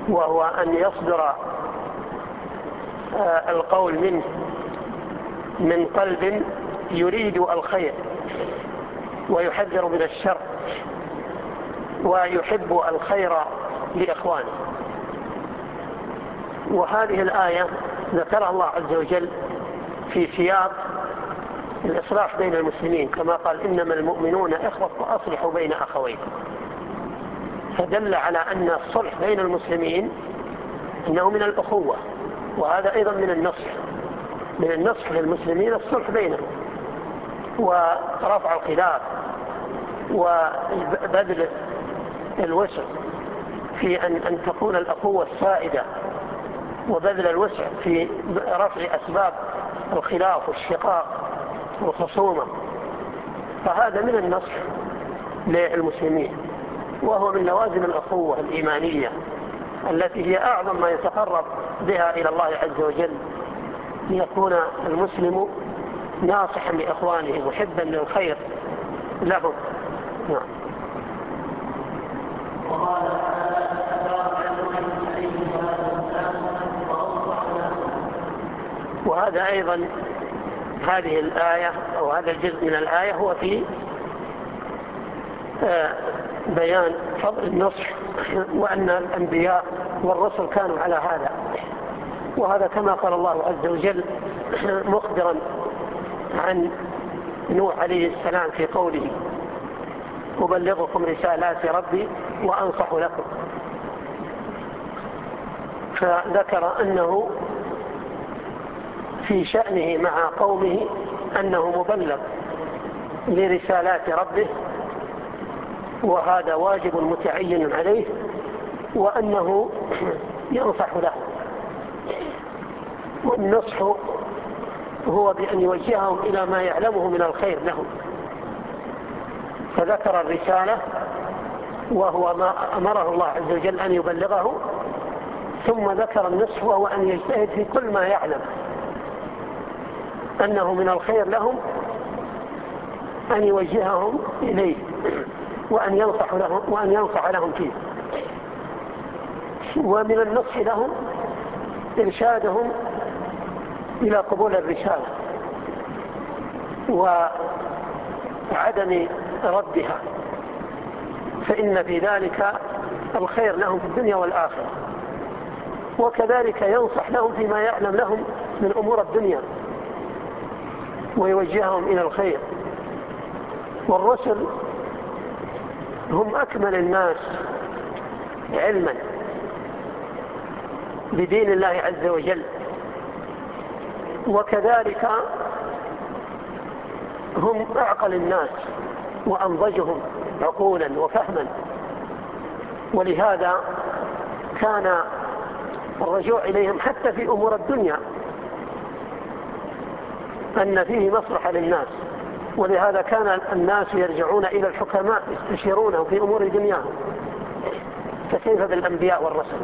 وهو أن يصدر القول منه من قلب يريد الخير ويحذر من الشر ويحب الخير لإخوانه. وهذه الآية ذكرها الله عز وجل في سياق الإصلاح بين المسلمين، كما قال إنما المؤمنون إخوة فأصلحوا بين أخويكم، فدل على أن الصلح بين المسلمين إنه من الأخوة، وهذا أيضا من النصح للمسلمين الصلح بينهم ورفع الخلاف وبذل الوسع في أن تكون الأخوة السائدة، وبذل الوسع في رفع أسباب الخلاف والشقاق والخصومة. فهذا من النصح للمسلمين، وهو من لوازم الأخوة الإيمانية التي هي أعظم ما يتقرب بها إلى الله عز وجل، ليكون المسلم ناصحا لإخوانه محبا للخير لهم. نعم. وهذا أيضا هذه الآية أو هذا الجزء من الآية هو في بيان فضل النصح، وأن الأنبياء والرسل كانوا على هذا. وهذا كما قال الله عز وجل مخبرا عن نوح عليه السلام في قوله أبلغكم رسالات ربي وأنصح لكم، فذكر أنه في شأنه مع قومه أنه مبلغ لرسالات ربه، وهذا واجب متعين عليه، وأنه ينصح له. والنصح هو بأن يوجههم إلى ما يعلمه من الخير لهم، فذكر الرسالة وهو ما أمره الله عز وجل أن يبلغه، ثم ذكر النصح وهو أن يجتهد في كل ما يعلم أنه من الخير لهم أن يوجههم إليه وأن ينصح لهم فيه. ومن النصح لهم إرشادهم إلى قبول الرسالة وعدم ردها، فإن في ذلك الخير لهم في الدنيا والآخرة. وكذلك ينصح لهم فيما يعلم لهم من أمور الدنيا ويوجههم إلى الخير. والرسل هم أكمل الناس علما بدين الله عز وجل، وكذلك هم أعقل الناس وأنضجهم عقولا وفهما، ولهذا كان الرجوع إليهم حتى في أمور الدنيا أن فيه مصلحة للناس، ولهذا كان الناس يرجعون إلى الحكماء يستشيرونه في أمور دنياهم، فكيف بالأنبياء والرسل؟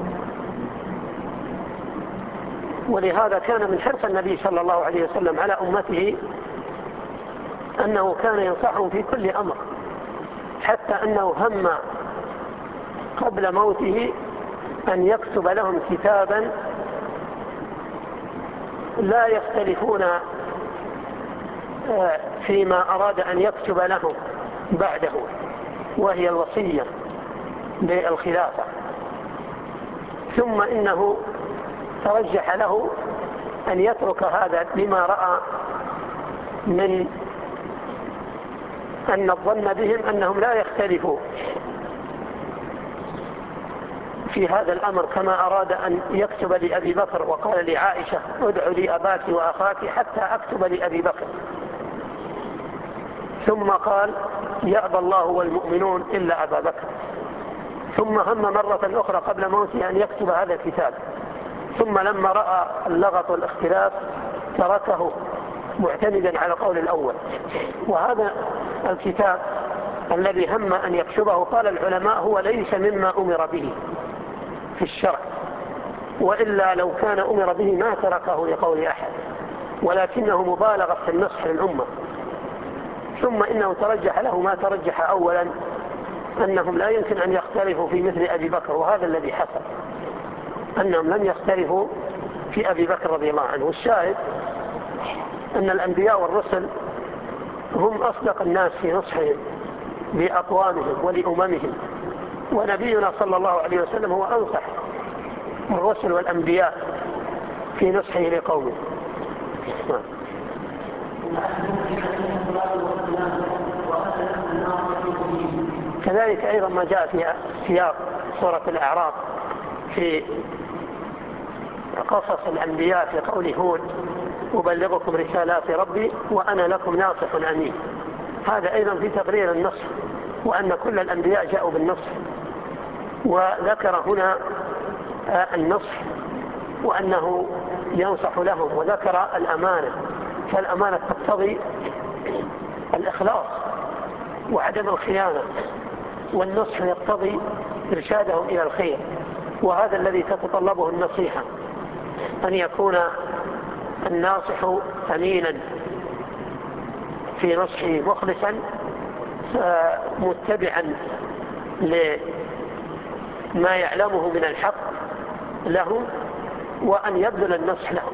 ولهذا كان من حرص النبي صلى الله عليه وسلم على أمته أنه كان ينصحهم في كل أمر، حتى أنه هم قبل موته أن يكتب لهم كتابا لا يختلفون فيما أراد أن يكتب لهم بعده، وهي الوصية بالخلافة. ثم إنه ترجح له أن يترك هذا لما رأى من أن الظن بهم أنهم لا يختلفوا في هذا الأمر كما أراد أن يكتب لأبي بكر، وقال لعائشة ادع لي أباك وأخاك حتى أكتب لأبي بكر، ثم قال يأبى الله والمؤمنون إلا أبا بكر، ثم هم مرة أخرى قبل موته أن يكتب هذا الكتاب، ثم لما رأى اللغط والاختلاف تركه معتمدا على قول الأول. وهذا الكتاب الذي هم أن يكتبه قال العلماء هو ليس مما أمر به في الشرع، وإلا لو كان أمر به ما تركه لقول أحد، ولكنه مبالغة في النصح للأمة. ثم إنه ترجح له ما ترجح أولا أنهم لا يمكن أن يختلفوا في مثل أبي بكر، وهذا الذي حصل، أنهم لم يختلفوا في أبي بكر رضي الله عنه. والشاهد أن الأنبياء والرسل هم أصدق الناس في نصحهم لأقوامهم ولأممهم، ونبينا صلى الله عليه وسلم هو أنصح الرسل والأنبياء في نصحه لقومه. كذلك أيضا ما جاء في سياق سورة الأعراف في قصص الأنبياء في قول هود: أبلغكم رسالات ربي وأنا لكم ناصح أمين. هذا أيضا في تقرير النصح، وأن كل الأنبياء جاءوا بالنصح، وذكر هنا النصح وأنه ينصح لهم، وذكر الأمانة، فالأمانة تقتضي الإخلاص وعدم الخيانة، والنصح يقتضي إرشادهم إلى الخير، وهذا الذي تتطلبه النصيحة، أن يكون الناصح أمينا في نصحه، مخلصا متبعا لما يعلمه من الحق لهم، وأن يبذل النصح لهم.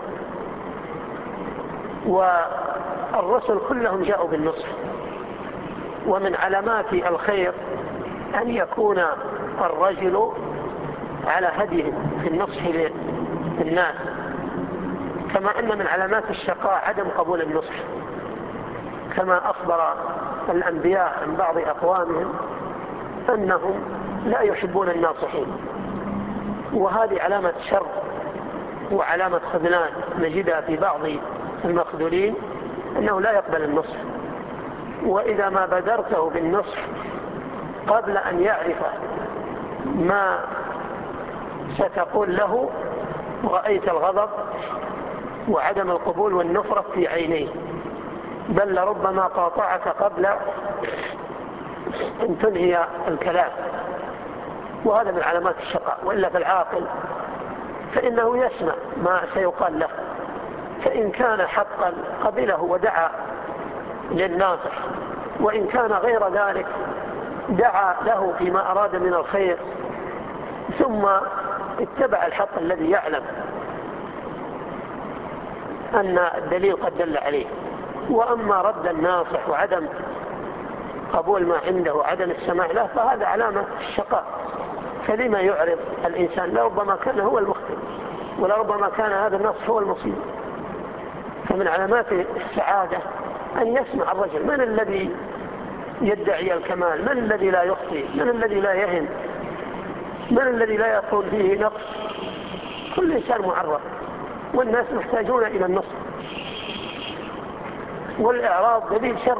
والرسل كلهم جاءوا بالنصح، ومن علامات الخير أن يكون الرجل على هديه في النصح للناس، كما أن من علامات الشقاء عدم قبول النصح، كما أخبر الأنبياء عن بعض أقوامهم أنهم لا يحبون الناصحين، وهذه علامة شر وعلامة خذلان نجدها في بعض المخذولين، أنه لا يقبل النصح. وإذا ما بادرته بالنصح قبل أن يعرف ما ستقول له، رأيت الغضب وعدم القبول والنفرة في عينيه، بل لربما قاطعك قبل أن تنهي الكلام، وهذا من علامات الشقاء. وإلا فالعاقل فإنه يسمع ما سيقال له، فإن كان حقا قبله ودعا للناصح، وإن كان غير ذلك دعا له فيما أراد من الخير، ثم اتبع الحق الذي يعلم أن الدليل قد دل عليه. وأما رد الناصح وعدم قبول ما عنده وعدم السماع له فهذا علامة الشقاء. فلما يعرض الإنسان؟ لربما كان هو المخطئ، ولربما كان هذا النصح هو المصيب. فمن علامات السعادة أن يسمع الرجل. من الذي يدعي الكمال؟ من الذي لا يخطئ؟ من الذي لا يهن؟ من الذي لا يكون فيه نقص؟ كل إنسان معرض، والناس محتاجون إلى النصح، والإعراض دليل شر.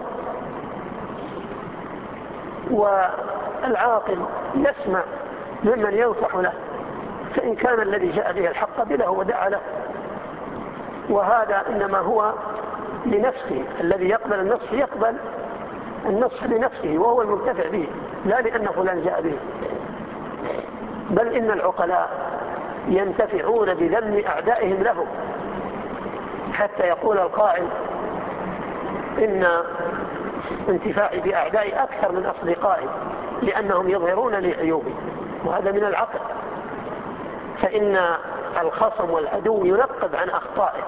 والعاقل يسمع ممن ينصح له، فإن كان الذي جاء به الحق قبله ودعا له، وهذا إنما هو لنفسه. الذي يقبل النصح يقبل النصح لنفسه وهو المنتفع به، لا لأن فلان جاء به. بل إن العقلاء ينتفعون بذم أعدائهم لهم، حتى يقول القائل: إن انتفاعي بأعدائي أكثر من أصدقائي، لأنهم يظهرون لي عيوبي. وهذا من العقل، فإن الخصم والعدو ينقب عن أخطائك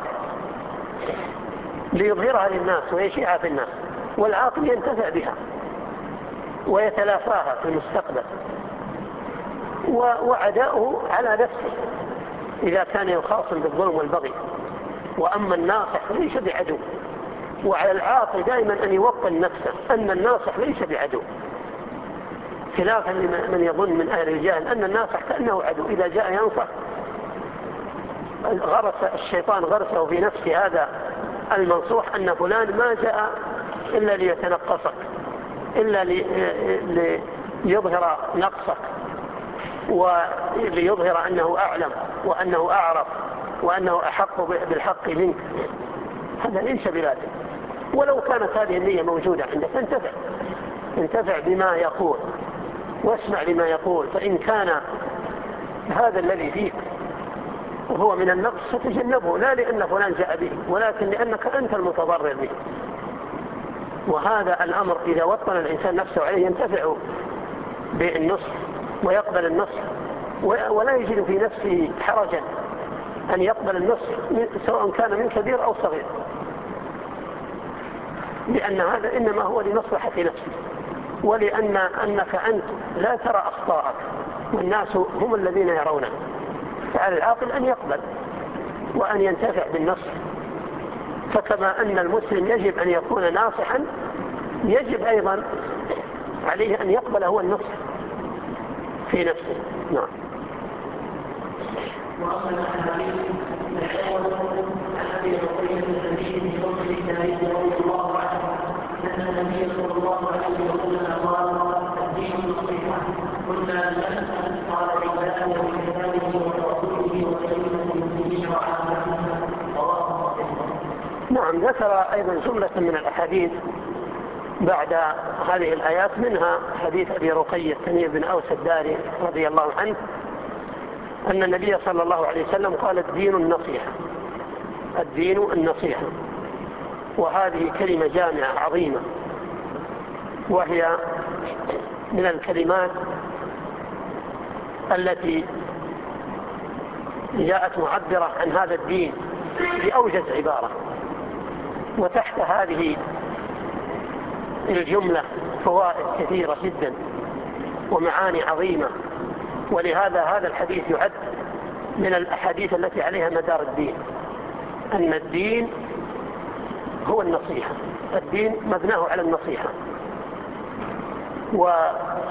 ليظهرها للناس ويشيعها في الناس، والعاقل ينتفع بها ويتلافاها في المستقبل. وعداؤه على نفسه إذا كان يخاصم بالظلم والبغي. وأما الناصح ليس بعدو، وعلى العاقل دائما أن يوطن نفسه أن الناصح ليس بعدو، خلافا لمن يظن من أهل الجهل أن الناصح كأنه عدو. إذا جاء ينصح غرس الشيطان غرسه في نفس هذا المنصوح أن فلان ما جاء إلا ليتنقصك، إلا ليظهر نقصك، وليظهر أنه أعلم وأنه أعرف وأنه أحق بالحق منك. هذا ليس بذلك. ولو كانت هذه النية موجودة عندك انتفع بما يقول واسمع لما يقول، فإن كان هذا الذي فيك وهو من النقص فتجنبه، لا لأن فلان جاء به، ولكن لأنك أنت المتضرر به. وهذا الأمر إذا وطن الإنسان نفسه عليه ينتفع بالنصح ويقبل النصح، ولا يجد في نفسه حرجا أن يقبل النصح سواء كان من كبير أو صغير، لأن هذا إنما هو لمصلحة نفسه، أنك أنت لا ترى أخطاءك والناس هم الذين يرونها. فعلى العاقل أن يقبل وأن ينتفع بالنصح. فكما أن المسلم يجب أن يكون ناصحا، يجب أيضا عليه أن يقبل هو النصح في نفسه. نعم. وأما الحديث الأول عن أبي بكر النبي بفضل الله رضي الله عنه أن النبي صلى الله عليه وسلم قال: الدين نصيحة. قلنا لمن؟ قال: لله ولكتابه ورسوله ولأئمة المسلمين وعامتهم. رواه مسلم. نعم. ذكر أيضا جملة من الأحاديث بعد هذه الآيات، منها حديث أبي رقية تميم بن أوس الداري رضي الله عنه أن النبي صلى الله عليه وسلم قال: الدين النصيحة. الدين النصيحة. وهذه كلمة جامعة عظيمة، وهي من الكلمات التي جاءت معبرة عن هذا الدين بأوجز عبارة. وتحت هذه الجملة فوائد كثيرة جدا ومعاني عظيمة، ولهذا هذا الحديث يعد من الأحاديث التي عليها مدار الدين، أن الدين هو النصيحة. الدين مبناه على النصيحة. وهذا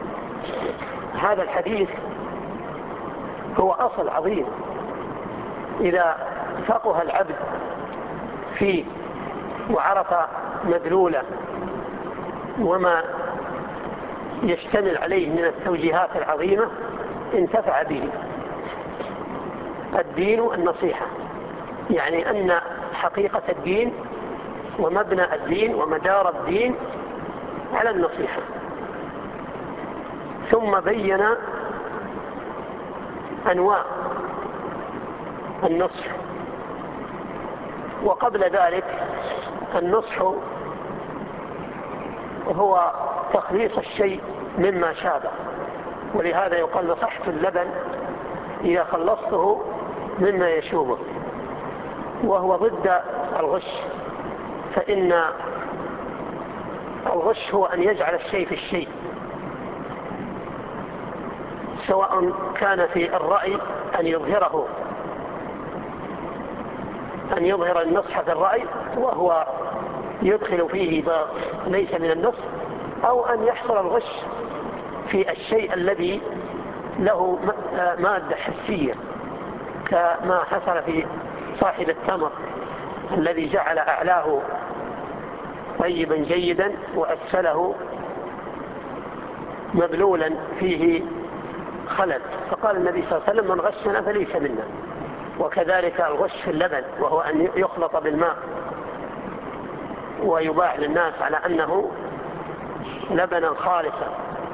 الحديث هو أصل عظيم إذا فقه العبد فيه وعرف مدلوله وما يشتمل عليه من التوجيهات العظيمة انتفع به. الدين النصيحة، يعني أن حقيقة الدين ومبنى الدين ومدار الدين على النصيحة. ثم بين أنواع النصح. وقبل ذلك النصح هو تخليص الشيء مما شابه، ولهذا يقال: نصحت اللبن إذا خلصته مما يشوبه. وهو ضد الغش، فإن الغش هو أن يجعل الشيء في الشيء، سواء كان في الرأي أن يظهر النصح في الرأي وهو يدخل فيه ما ليس من النصح، أو أن يحصل الغش في الشيء الذي له مادة حسية، كما حصل في صاحب التمر الذي جعل أعلاه طيبا جيدا وأسفله مبلولا فيه خلل، فقال النبي صلى الله عليه وسلم: من غشنا فليس منا. وكذلك الغش في اللبن، وهو أن يخلط بالماء ويباع للناس على أنه لبنا خالصا،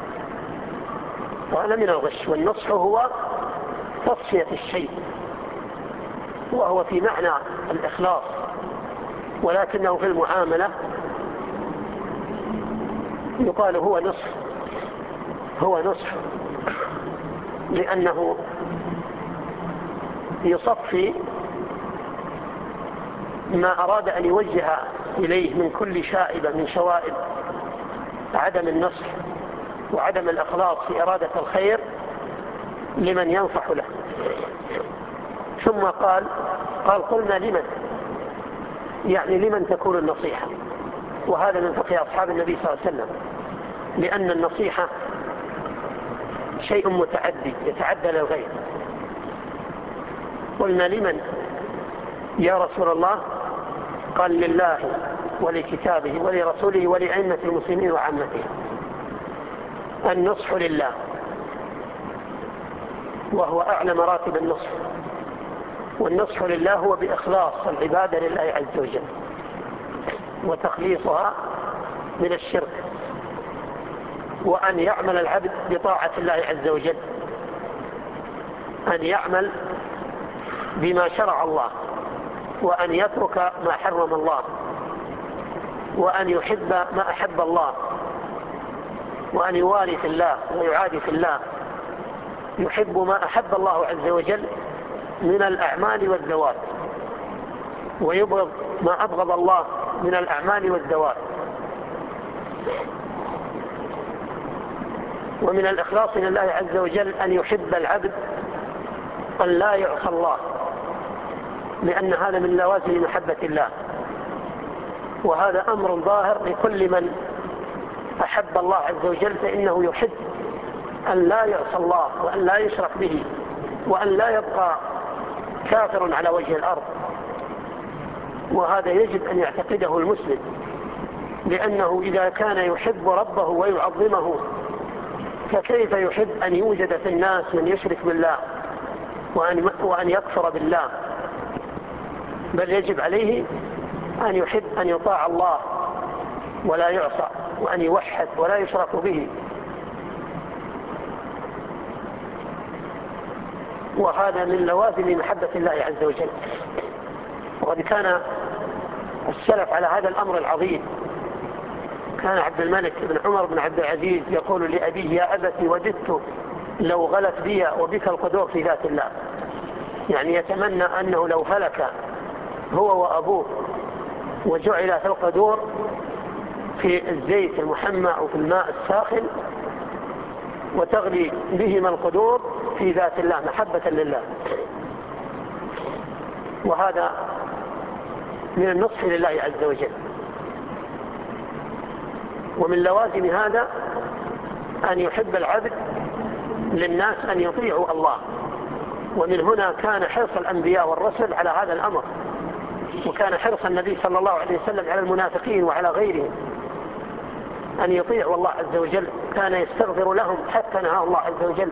وهذا من الغش. والنصح هو تصفية الشيء، وهو في معنى الإخلاص، ولكنه في المعاملة يقال هو نصح لأنه يصفي ما أراد أن يوجه إليه من كل شائبة من شوائب عدم النصح وعدم الإخلاص في إرادة الخير لمن ينصح له. ثم قال: قلنا لمن؟ يعني لمن تكون النصيحة؟ وهذا من فقه أصحاب النبي صلى الله عليه وسلم، لأن النصيحة شيء متعدي يتعدى للغير. قلنا لمن يا رسول الله؟ قال: لله ولكتابه ولرسوله ولأئمة المسلمين وعامتهم. النصح لله، وهو أعلى مراتب النصح. والنصح لله هو بإخلاص العبادة لله عز وجل وتخليصها من الشرك، وأن يعمل العبد بطاعة الله عز وجل، أن يعمل بما شرع الله، وأن يترك ما حرم الله، وأن يحب ما أحب الله، وأن يوالي في الله ويعادي في الله. يحب ما أحب الله عز وجل من الأعمال والذوات، ويبغض ما أبغض الله من الأعمال والذوات. ومن الإخلاص لله عز وجل أن يحب العبد أن لا يعصى الله، لأن هذا من لوازم محبة الله، وهذا أمر ظاهر لكل من أحب الله عز وجل، فإنه يحب أن لا يعصى الله وأن لا يشرك به وأن لا يبقى كافر على وجه الأرض. وهذا يجب أن يعتقده المسلم، لأنه إذا كان يحب ربه ويعظمه فكيف يحب أن يوجد في الناس من يشرك بالله وأن يكفر بالله؟ بل يجب عليه أن يحب أن يطاع الله ولا يعصى، وأن يوحد ولا يشرك به. وهذا من لوازم محبة الله عز وجل. وقد كان السلف على هذا الأمر العظيم. كان عبد الملك بن عمر بن عبد العزيز يقول لأبيه: يا أبتي وددت لو غلت بي وبك القدور في ذات الله. يعني يتمنى أنه لو هلك هو وأبوه وجعل في القدور في الزيت المحمى أو في الماء الساخن وتغلي بهما القدور في ذات الله محبة لله. وهذا من النصح لله عز وجل. ومن لوازم هذا أن يحب العبد للناس أن يطيعوا الله. ومن هنا كان حرص الأنبياء والرسل على هذا الأمر، وكان حرص النبي صلى الله عليه وسلم على المنافقين وعلى غيرهم أن يطيعوا الله عز وجل. كان يستغفر لهم حتى نهاه الله عز وجل.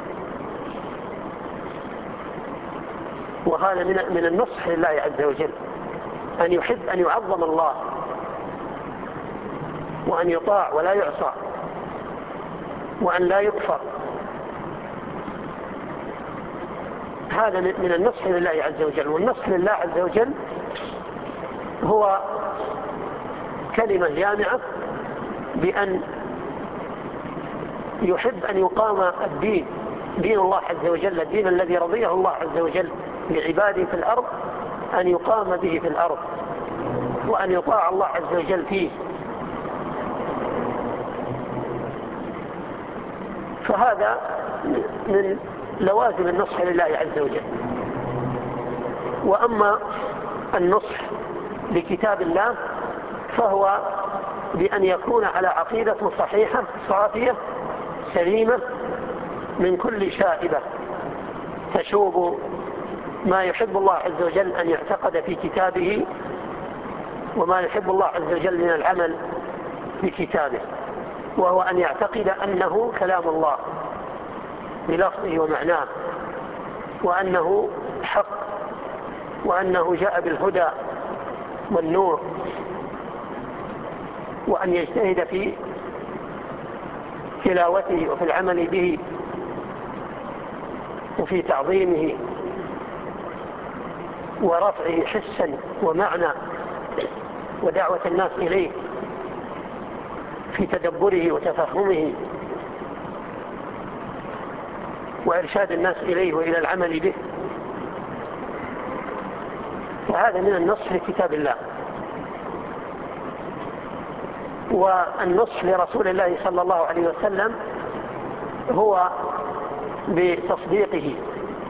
وهذا من النصح لله عز وجل، أن يحب أن يعظم الله وأن يطاع ولا يعصى وأن لا يكفر. هذا من النصح لله عز وجل. والنصح لله عز وجل هو كلمة جامعة بأن يحب أن يقام الدين، دين الله عز وجل، الدين الذي رضيه الله عز وجل لعباده في الأرض، أن يقام به في الأرض وأن يطاع الله عز وجل فيه. فهذا من لوازم النصح لله عز وجل. وأما النصح لكتاب الله فهو بأن يكون على عقيدة صحيحة صافية سليمة من كل شائبة تشوب ما يحب الله عز وجل أن يعتقد في كتابه وما يحب الله عز وجل من العمل بكتابه، وهو أن يعتقد أنه كلام الله بلفظه ومعناه، وأنه حق، وأنه جاء بالهدى والنور، وأن يجتهد في تلاوته وفي العمل به وفي تعظيمه ورفعه حسا ومعنى، ودعوة الناس إليه في تدبره وتفهمه، وإرشاد الناس إليه وإلى العمل به. وهذا من النصح لكتاب الله. والنصح لرسول الله صلى الله عليه وسلم هو بتصديقه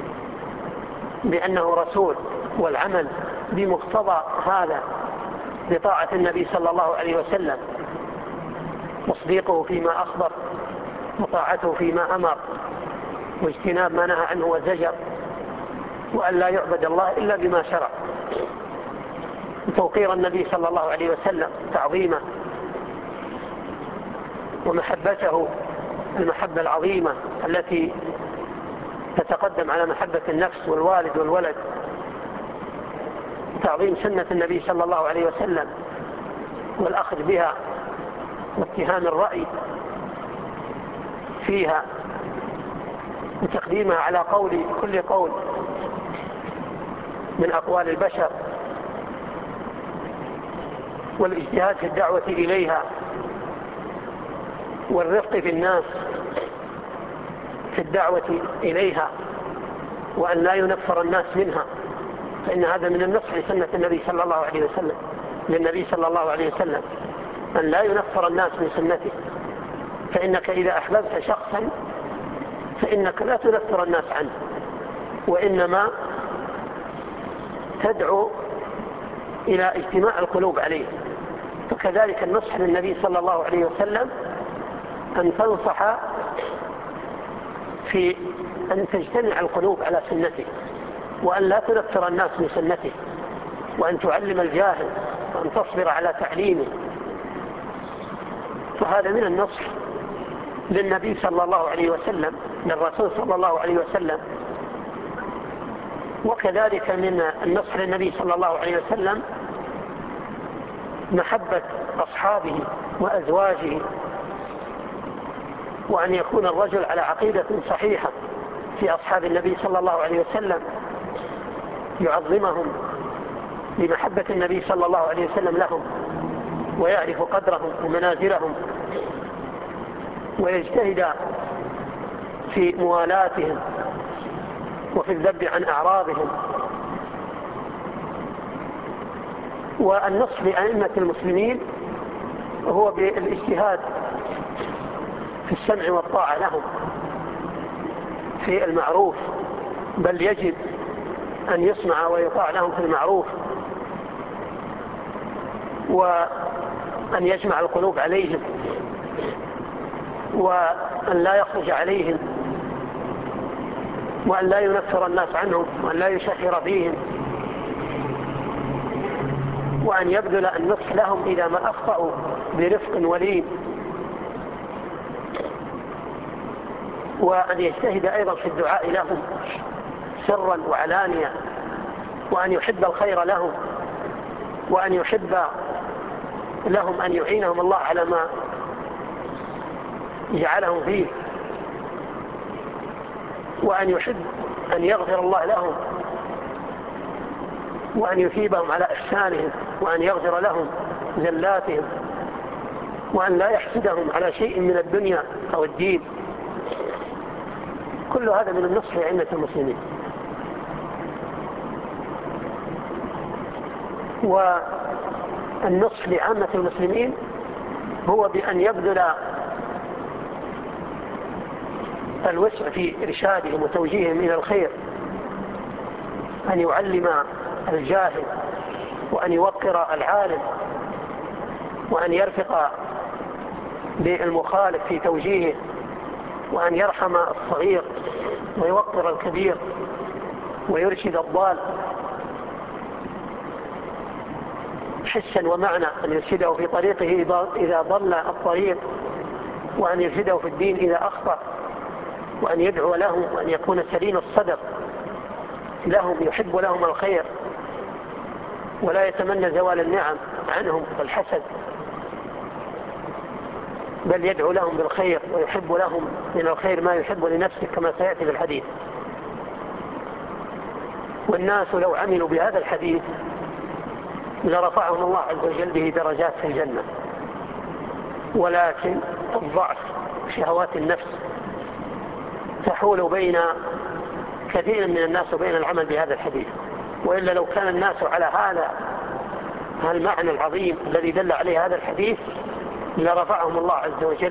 بأنه رسول، والعمل بمقتضى هذا بطاعة النبي صلى الله عليه وسلم، تصديقه فيما أخبر وطاعته فيما أمر، واجتناب ما نهى عنه وزجر، وأن لا يعبد الله إلا بما شرع، توقير النبي صلى الله عليه وسلم، تعظيمه ومحبته المحبة العظيمة التي تتقدم على محبة النفس والوالد والولد، تعظيم سنة النبي صلى الله عليه وسلم والأخذ بها واتهام الرأي فيها وتقديمها على كل قول من أقوال البشر، والاجتهاد في الدعوة إليها، والرفق في الناس في والدعوة إليها، وأن لا ينفر الناس منها، فإن هذا من النصح لسنة النبي صلى الله عليه وسلم، للنبي صلى الله عليه وسلم أن لا ينفر الناس من سنته. فإنك إذا أحببت شخصا فإنك لا تنفر الناس عنه، وإنما تدعو إلى اجتماع القلوب عليه. فكذلك النصح للنبي صلى الله عليه وسلم أن تنصح في أن تجتمع القلوب على سنته، وأن لا تنفر الناس من سنته، وأن تعلم الجاهل، وأن تصبر على تعليمه. فهذا من النصح للنبي صلى الله عليه وسلم، للرسول صلى الله عليه وسلم. وكذلك من النصح للنبي صلى الله عليه وسلم محبة أصحابه وأزواجه، وأن يكون الرجل على عقيدة صحيحة في أصحاب النبي صلى الله عليه وسلم، يعظمهم لمحبة النبي صلى الله عليه وسلم لهم، ويعرف قدرهم ومنازلهم، ويجتهد في موالاتهم وفي الذب عن أعراضهم. والنصح لأئمة المسلمين هو بالاجتهاد في السمع والطاعة لهم في المعروف، بل يجب أن يسمع ويطاع لهم في المعروف، وأن يجمع القلوب عليهم، وأن لا يخرج عليهم، وأن لا ينفر الناس عنهم، وأن لا يشهر فيهم، وأن يبذل النصح لهم إذا ما أخطأوا برفق ولين، وأن يجتهد أيضا في الدعاء لهم سرا وعلانيا، وأن يحب الخير لهم، وأن يحب لهم أن يعينهم الله على ما جعلهم فيه، وأن يحب أن يغفر الله لهم، وأن يثيبهم على إحسانهم، وأن يغفر لهم زلاتهم، وأن لا يحسدهم على شيء من الدنيا أو الدين. كل هذا من النصح لأئمة المسلمين. والنصح لعامة المسلمين هو بأن يبذل الوسع في إرشادهم وتوجيههم إلى الخير، أن يعلم الجاهل، وأن يوقر العالم، وأن يرفق بالمخالف في توجيهه، وأن يرحم الصغير ويوقر الكبير، ويرشد الضال حسا ومعنى، أن يرشده في طريقه إذا ضل الطريق، وأن يرشده في الدين إذا أخطأ، وأن يدعو لهم، وأن يكون سليم الصدر لهم، يحب لهم الخير ولا يتمنى زوال النعم عنهم والحسد، بل يدعو لهم بالخير ويحب لهم من الخير ما يحب لنفسه كما سيأتي في الحديث. والناس لو عملوا بهذا الحديث لرفعهم الله عز وجل به درجات في الجنة، ولكن الضعف شهوات النفس تحول بين كثير من الناس وبين العمل بهذا الحديث. وإلا لو كان الناس على هذا المعنى العظيم الذي دل عليه هذا الحديث لرفعهم الله عز وجل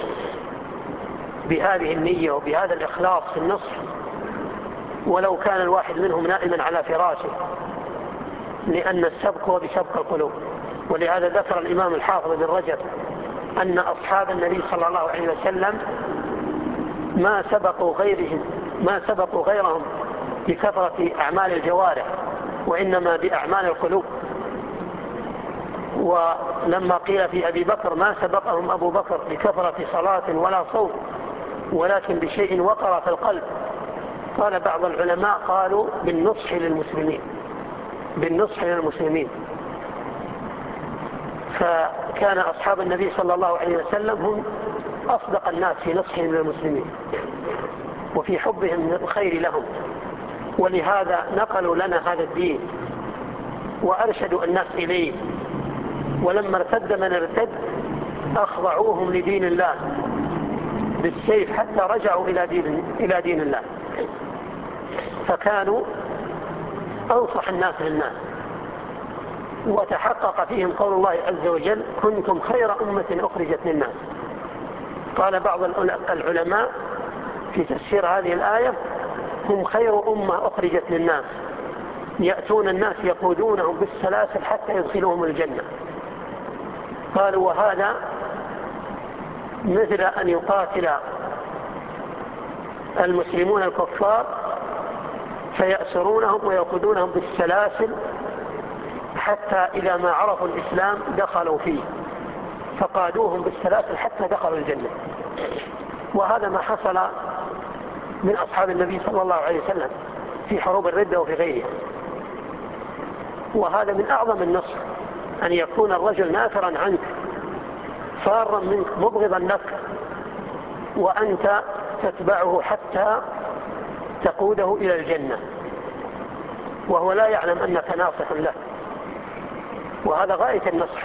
بهذه النية وبهذا الإخلاص في النصح، ولو كان الواحد منهم نائما على فراشه، لأن السبق هو بسبق القلوب. ولهذا ذكر الإمام الحافظ بن رجب أن أصحاب النبي صلى الله عليه وسلم ما سبقوا غيرهم بكثرة أعمال الجوارح، وإنما بأعمال القلوب. ولما قيل في أبي بكر ما سبقهم أبو بكر بكثرة صلاة ولا صوم، ولكن بشيء وقر في القلب، قال بعض العلماء قالوا بالنصح للمسلمين. فكان أصحاب النبي صلى الله عليه وسلم هم أصدق الناس في نصحهم للمسلمين وفي حبهم الخير لهم، ولهذا نقلوا لنا هذا الدين وأرشدوا الناس إليه. ولما ارتد من ارتد أخضعوهم لدين الله بالسيف حتى رجعوا إلى دين الله، فكانوا أنصح الناس للناس، وتحقق فيهم قول الله عز وجل: كنتم خير أمة أخرجت للناس. قال بعض العلماء في تفسير هذه الآية: هم خير أمة أخرجت للناس، يأتون الناس يقودونهم بالسلاسل حتى يدخلهم الجنة. قالوا: وهذا مثل أن يقاتل المسلمون الكفار فيأسرونهم ويقودونهم بالسلاسل حتى إذا ما عرفوا الإسلام دخلوا فيه، فقادوهم بالسلاسل حتى دخلوا الجنة. وهذا ما حصل من أصحاب النبي صلى الله عليه وسلم في حروب الردة وفي غيرها. وهذا من أعظم النصر، أن يكون الرجل نافرا عنك فارا منك مبغضا لك، وأنت تتبعه حتى تقوده إلى الجنة وهو لا يعلم أنك ناصح له. وهذا غاية النصح.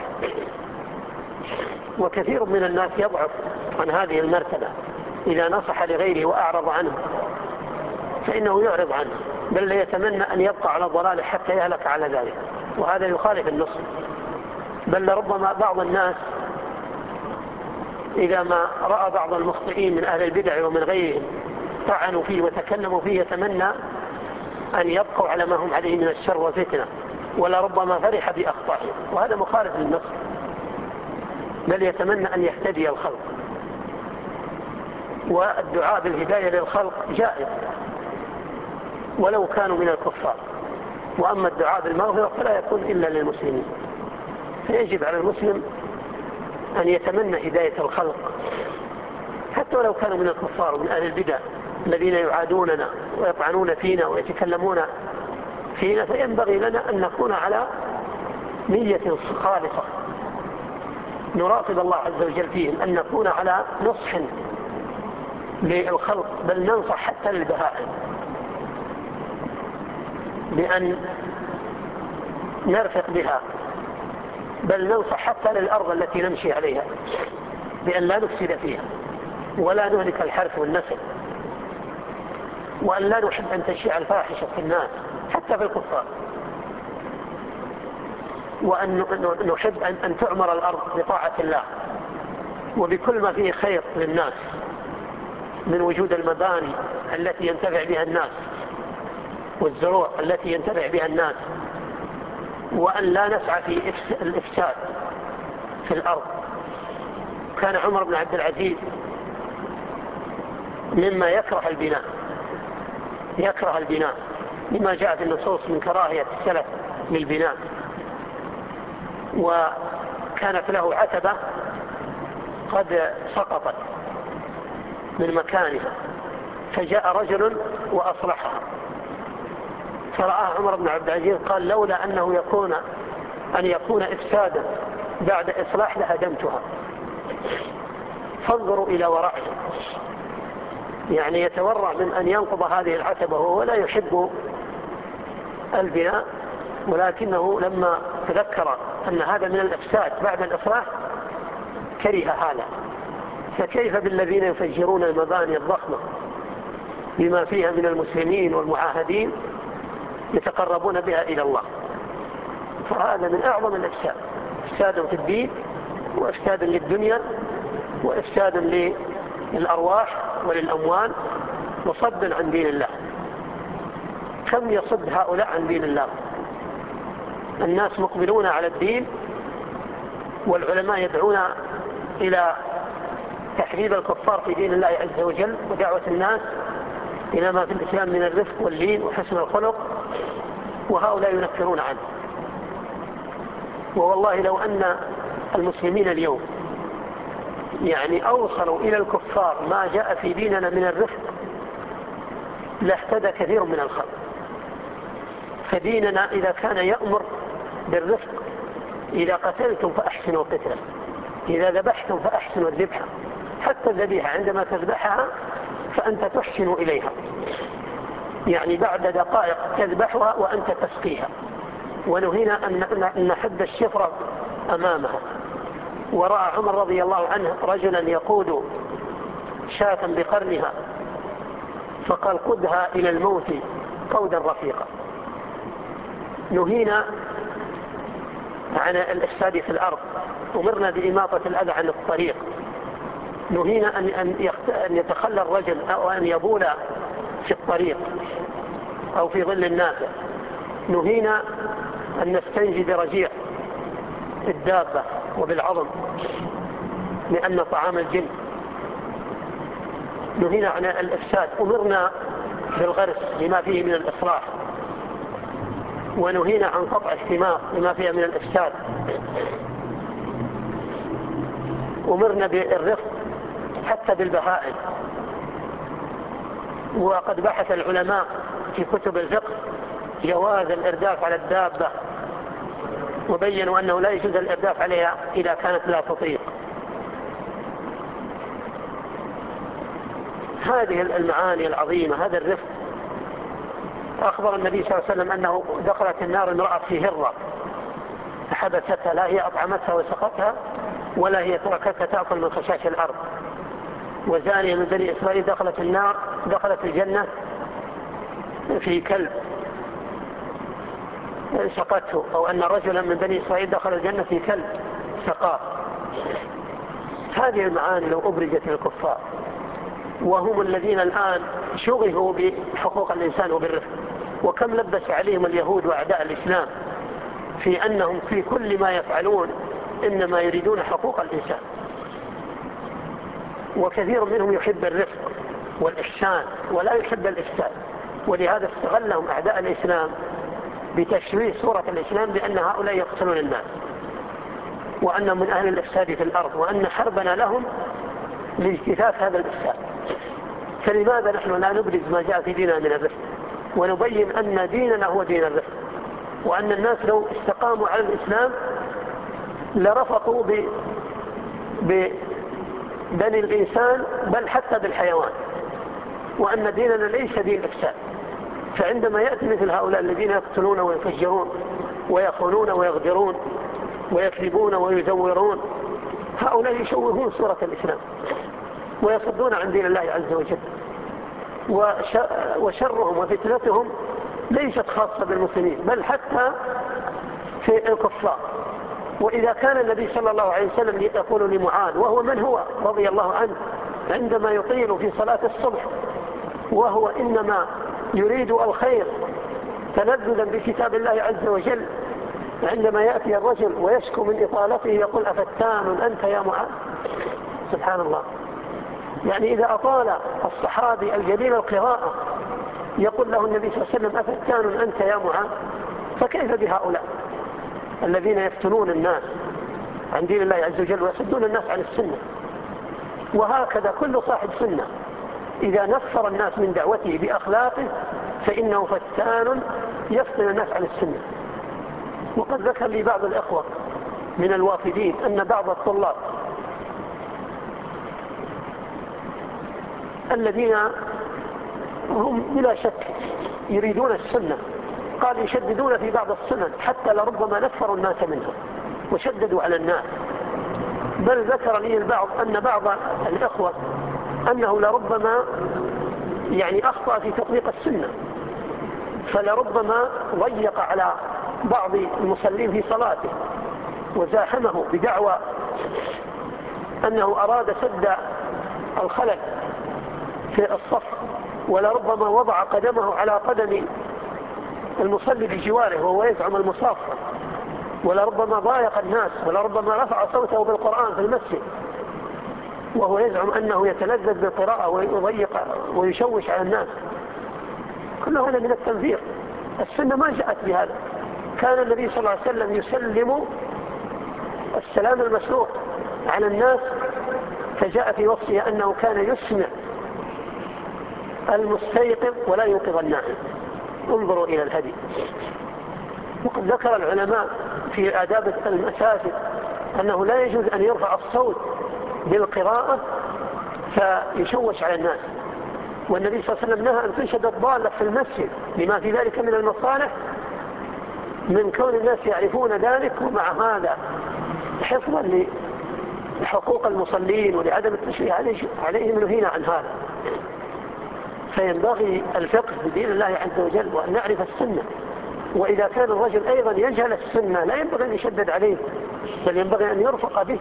وكثير من الناس يضعف عن هذه المرتبة، إذا نصح لغيره وأعرض عنه فإنه يعرض عنه، بل يتمنى أن يبقى على ضلاله حتى يهلك على ذلك، وهذا يخالف النصح. بل لربما بعض الناس إذا ما رأى بعض المخطئين من أهل البدع ومن غيرهم طعنوا فيه وتكلموا فيه يتمنى أن يبقوا على ما هم عليه من الشر والفتنة، ولربما فرح بأخطائهم، وهذا مخالف للنصح. بل يتمنى أن يهتدي الخلق، والدعاء بالهداية للخلق جائز ولو كانوا من الكفار. وأما الدعاء بالمغفرة فلا يكون إلا للمسلمين. فيجب على المسلم أن يتمنى هداية الخلق حتى ولو كانوا من الكفار ومن أهل البدع الذين يعادوننا ويطعنون فينا ويتكلمون فينا. فينبغي لنا أن نكون على نية خالصة نراقب الله عز وجل فيهم، أن نكون على نصح للخلق، بل ننصح حتى للبهائم بأن نرفق بها، بل ننصح حتى للأرض التي نمشي عليها بأن لا نفسد فيها ولا نهلك الحرث والنسل، وأن لا نحب أن تشيع الفاحشة في الناس حتى في الكفار، وأن نحب أن تعمر الأرض بطاعة الله وبكل ما فيه خير للناس من وجود المباني التي ينتفع بها الناس والزروع التي ينتفع بها الناس، وأن لا نسعى في الإفساد في الأرض. كان عمر بن عبد العزيز مما يكره البناء لما جاء في النصوص من كراهية السلف للبناء. وكانت له عتبة قد سقطت من مكانها، فجاء رجل وأصلحها، فرآه عمر بن عبد العزيز قال: لولا أنه يكون إفسادا بعد إصلاح لهدمتها. فانظروا إلى ورعه، يعني يتورع من أن ينقض هذه العتبة وهو لا يحب البناء، ولكنه لما تذكر أن هذا من الإفساد بعد الإصلاح كره هذا. فكيف بالذين يفجرون المباني الضخمة بما فيها من المسلمين والمعاهدين يتقربون بها إلى الله؟ فهذا من أعظم الإفساد، إفساد في الدين وإفساد للدنيا وإفساد للأرواح وللأموال وصد عن دين الله. كم يصد هؤلاء عن دين الله؟ الناس مقبلون على الدين والعلماء يدعون إلى تحبيب الكفار في دين الله عز وجل ودعوة الناس إلى ما في الإسلام من الرفق واللين وحسن الخلق، وهؤلاء ينفرون عنه. ووالله لو أن المسلمين اليوم يعني أوصلوا إلى الكفار ما جاء في ديننا من الرفق لاهتدى كثير من الخلق. فديننا إذا كان يأمر بالرفق: إذا قتلتم فأحسنوا القتلة، إذا ذبحتم فأحسنوا الذبحة، حتى الذبيحة عندما تذبحها فأنت تحسن إليها، يعني بعد دقائق تذبحها وأنت تسقيها. ونهينا أن نحد الشفرة أمامها. ورأى عمر رضي الله عنه رجلا يقود شاة بقرنها فقال قدها إلى الموت قودا رفيقا. نهينا عن الإفساد في الأرض، أمرنا بإماطة الأذى عن الطريق، نهينا أن يتخلى الرجل أو أن يبول في الطريق أو في ظل النافع، نهينا أن نستنجي برجيع الدابة وبالعظم لأن طعام الجن، نهينا عن الإفساد، أمرنا بالغرس لما فيه من الإصلاح، ونهينا عن قطع الثمار لما فيها من الإفساد، أمرنا بالرفق حتى بالبهائم. وقد بحث العلماء في كتب الفقه جواز الإرداف على الدابة، وبينوا أنه لا يجوز الإرداف عليها إذا كانت لا تطيق. هذه المعاني العظيمة، هذا الرفق. أخبر النبي صلى الله عليه وسلم أنه دخلت النار امرأة في هرة فحبستها، لا هي أطعمتها وسقتها ولا هي تركتها تأكل من خشاش الأرض. وزانية من بني إسرائيل دخلت النار، دخلت الجنة في كلب سقته، أو أن رجلا من بني إسرائيل دخل الجنة في كلب سقاه. هذه المعاني لو أبرزت للكفار، وهم الذين الآن شغلوا بحقوق الإنسان وبالرفق، وكم لبس عليهم اليهود وأعداء الإسلام في أنهم في كل ما يفعلون إنما يريدون حقوق الإنسان، وكثير منهم يحب الرفق والإحسان ولا يحب الإفساد. ولهذا استغلهم أعداء الإسلام بتشويه صورة الإسلام بأن هؤلاء يقتلون الناس وأن من أهل الإفساد في الأرض، وأن حربنا لهم لاجتثاث هذا الإفساد. فلماذا نحن لا نبرز ما جاء في ديننا من الرفق ونبين أن ديننا هو دين الرفق، وأن الناس لو استقاموا على الإسلام لرفقوا بني الإنسان بل حتى بالحيوان، وأن ديننا ليس دين إفساد. فعندما يأتي مثل هؤلاء الذين يقتلون ويفجرون ويخونون ويغدرون ويكذبون ويزورون، هؤلاء يشوهون صورة الإسلام ويصدون عن دين الله عز وجل. وشرهم وفتنتهم ليست خاصة بالمسلمين بل حتى في الكفار. وإذا كان النبي صلى الله عليه وسلم يقول لمعاذ، وهو من هو رضي الله عنه، عندما يطيل في صلاة الصبح وهو إنما يريد الخير تلذذا بكتاب الله عز وجل، عندما يأتي الرجل ويشكو من إطالته يقول أفتان أنت يا معاذ؟ سبحان الله. يعني إذا أطال الصحابي الجليل القراءة يقول له النبي صلى الله عليه وسلم أفتان أنت يا معاذ؟ فكيف بهؤلاء الذين يفتنون الناس عن دين الله عز وجل ويصدون الناس عن السنة؟ وهكذا كل صاحب سنة إذا نفر الناس من دعوته بأخلاقه فإنه فتان يفتن الناس عن السنة. وقد ذكر لي بعض الإخوة من الوافدين أن بعض الطلاب الذين هم بلا شك يريدون السنة قال يشددون في بعض السنن حتى لربما نفروا الناس منها وشددوا على الناس. بل ذكر لي البعض أن بعض الإخوة أنه لربما يعني أخطأ في تطبيق السنة، فلربما ضيق على بعض المصلين في صلاته وزاحمه بدعوى أنه أراد سد الخلل في الصف، ولربما وضع قدمه على قدم المصلي بجواره وهو يزعم المصافحة، ولربما ضايق الناس، ولربما رفع صوته بالقرآن في المسجد وهو يزعم أنه يتلذذ بالقراءة ويضيق ويشوش على الناس. كل هذا من التنفير. السنة ما جاءت بهذا. كان النبي صلى الله عليه وسلم يسلم السلام المشروط على الناس، فجاء في وصفه أنه كان يسمع المستيقظ ولا يوقظ النائم. انظروا إلى الهدي. وقد ذكر العلماء في آداب المساجد أنه لا يجوز أن يرفع الصوت بالقراءة فيشوش على الناس، والنبي صلى الله عليه وسلم نهى أن تنشد الضالة في المسجد لما في ذلك من المصالح من كون الناس يعرفون ذلك، ومع هذا حفظا حقوق المصلين ولعدم التشريع عليهم نهينا عن هذا. فينبغي الفقه في دين الله عز وجل وأن نعرف السنة. وإذا كان الرجل أيضا يجهل السنة لا ينبغي أن يشدد عليه، بل ينبغي أن يرفق به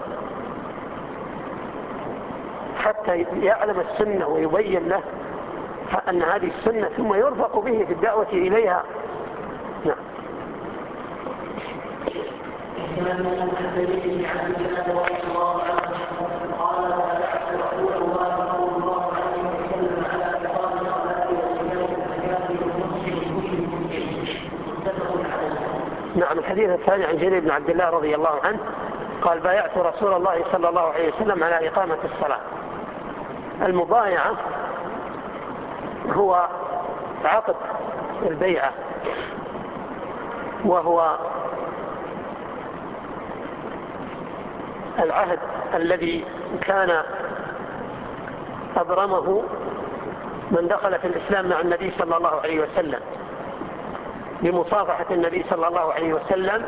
حتى يعلم السنة ويبين له أن هذه السنة، ثم يرفق به في الدعوة إليها. نعم. نعم. الحديث الثاني عن جرير بن عبد الله رضي الله عنه قال: بايعت رسول الله صلى الله عليه وسلم على إقامة الصلاة. المبايعة هو عقد البيعة، وهو العهد الذي كان أبرمه من دخل في الإسلام مع النبي صلى الله عليه وسلم بمصافحة النبي صلى الله عليه وسلم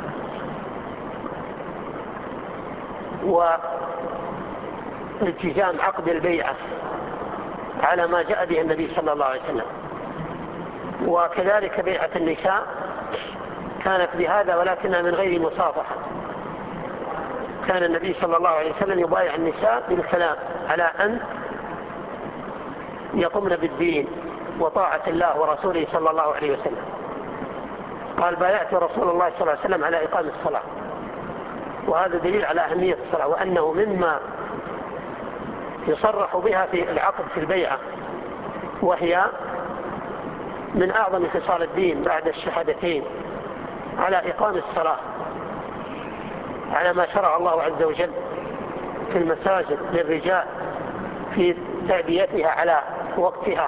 والتزام عقد البيعة على ما جاء به النبي صلى الله عليه وسلم. وكذلك بيعة النساء كانت بهذا ولكنها من غير مصافحة. كان النبي صلى الله عليه وسلم يبايع النساء بالكلام على أن يقمن بالدين وطاعة الله ورسوله صلى الله عليه وسلم. قال: بايعت رسول الله صلى الله عليه وسلم على إقامة الصلاة. وهذا دليل على أهمية الصلاة، وأنه مما يصرح بها في العقد في البيعة، وهي من أعظم خصال الدين بعد الشهادتين، على إقام الصلاة على ما شرع الله عز وجل في المساجد للرجال، في تأديتها على وقتها،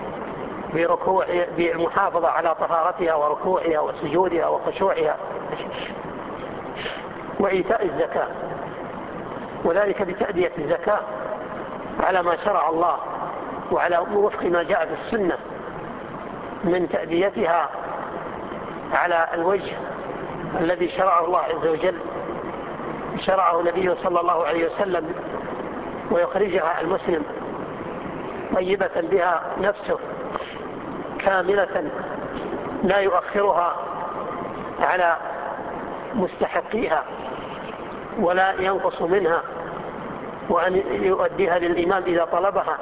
بالمحافظة على طهارتها وركوعها وسجودها وخشوعها، وإيتاء الزكاة، وذلك بتأدية الزكاة على ما شرع الله وعلى وفق ما جاء في السنة من تأديتها على الوجه الذي شرعه الله عز وجل، شرعه نبيه صلى الله عليه وسلم، ويخرجها المسلم طيبة بها نفسه كاملة لا يؤخرها على مستحقيها ولا ينقص منها، وأن يؤديها للإمام إذا طلبها.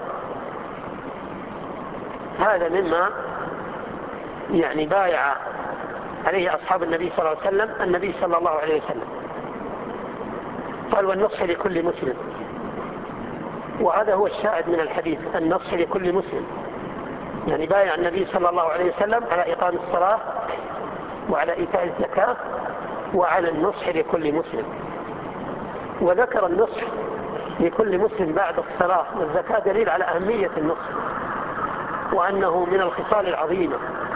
هذا مما يعني بايع عليه أصحاب النبي صلى الله عليه وسلم النبي صلى الله عليه وسلم. قال: والنصح لكل مسلم. وهذا هو الشاهد من الحديث، النصح لكل مسلم، يعني بايع النبي صلى الله عليه وسلم على إقام الصلاة وعلى إيتاء الزكاة وعلى النصح لكل مسلم. وذكر النصح لكل مسلم بعد الصلاة والزكاة دليل على أهمية النصح، وأنه من الخصال العظيمة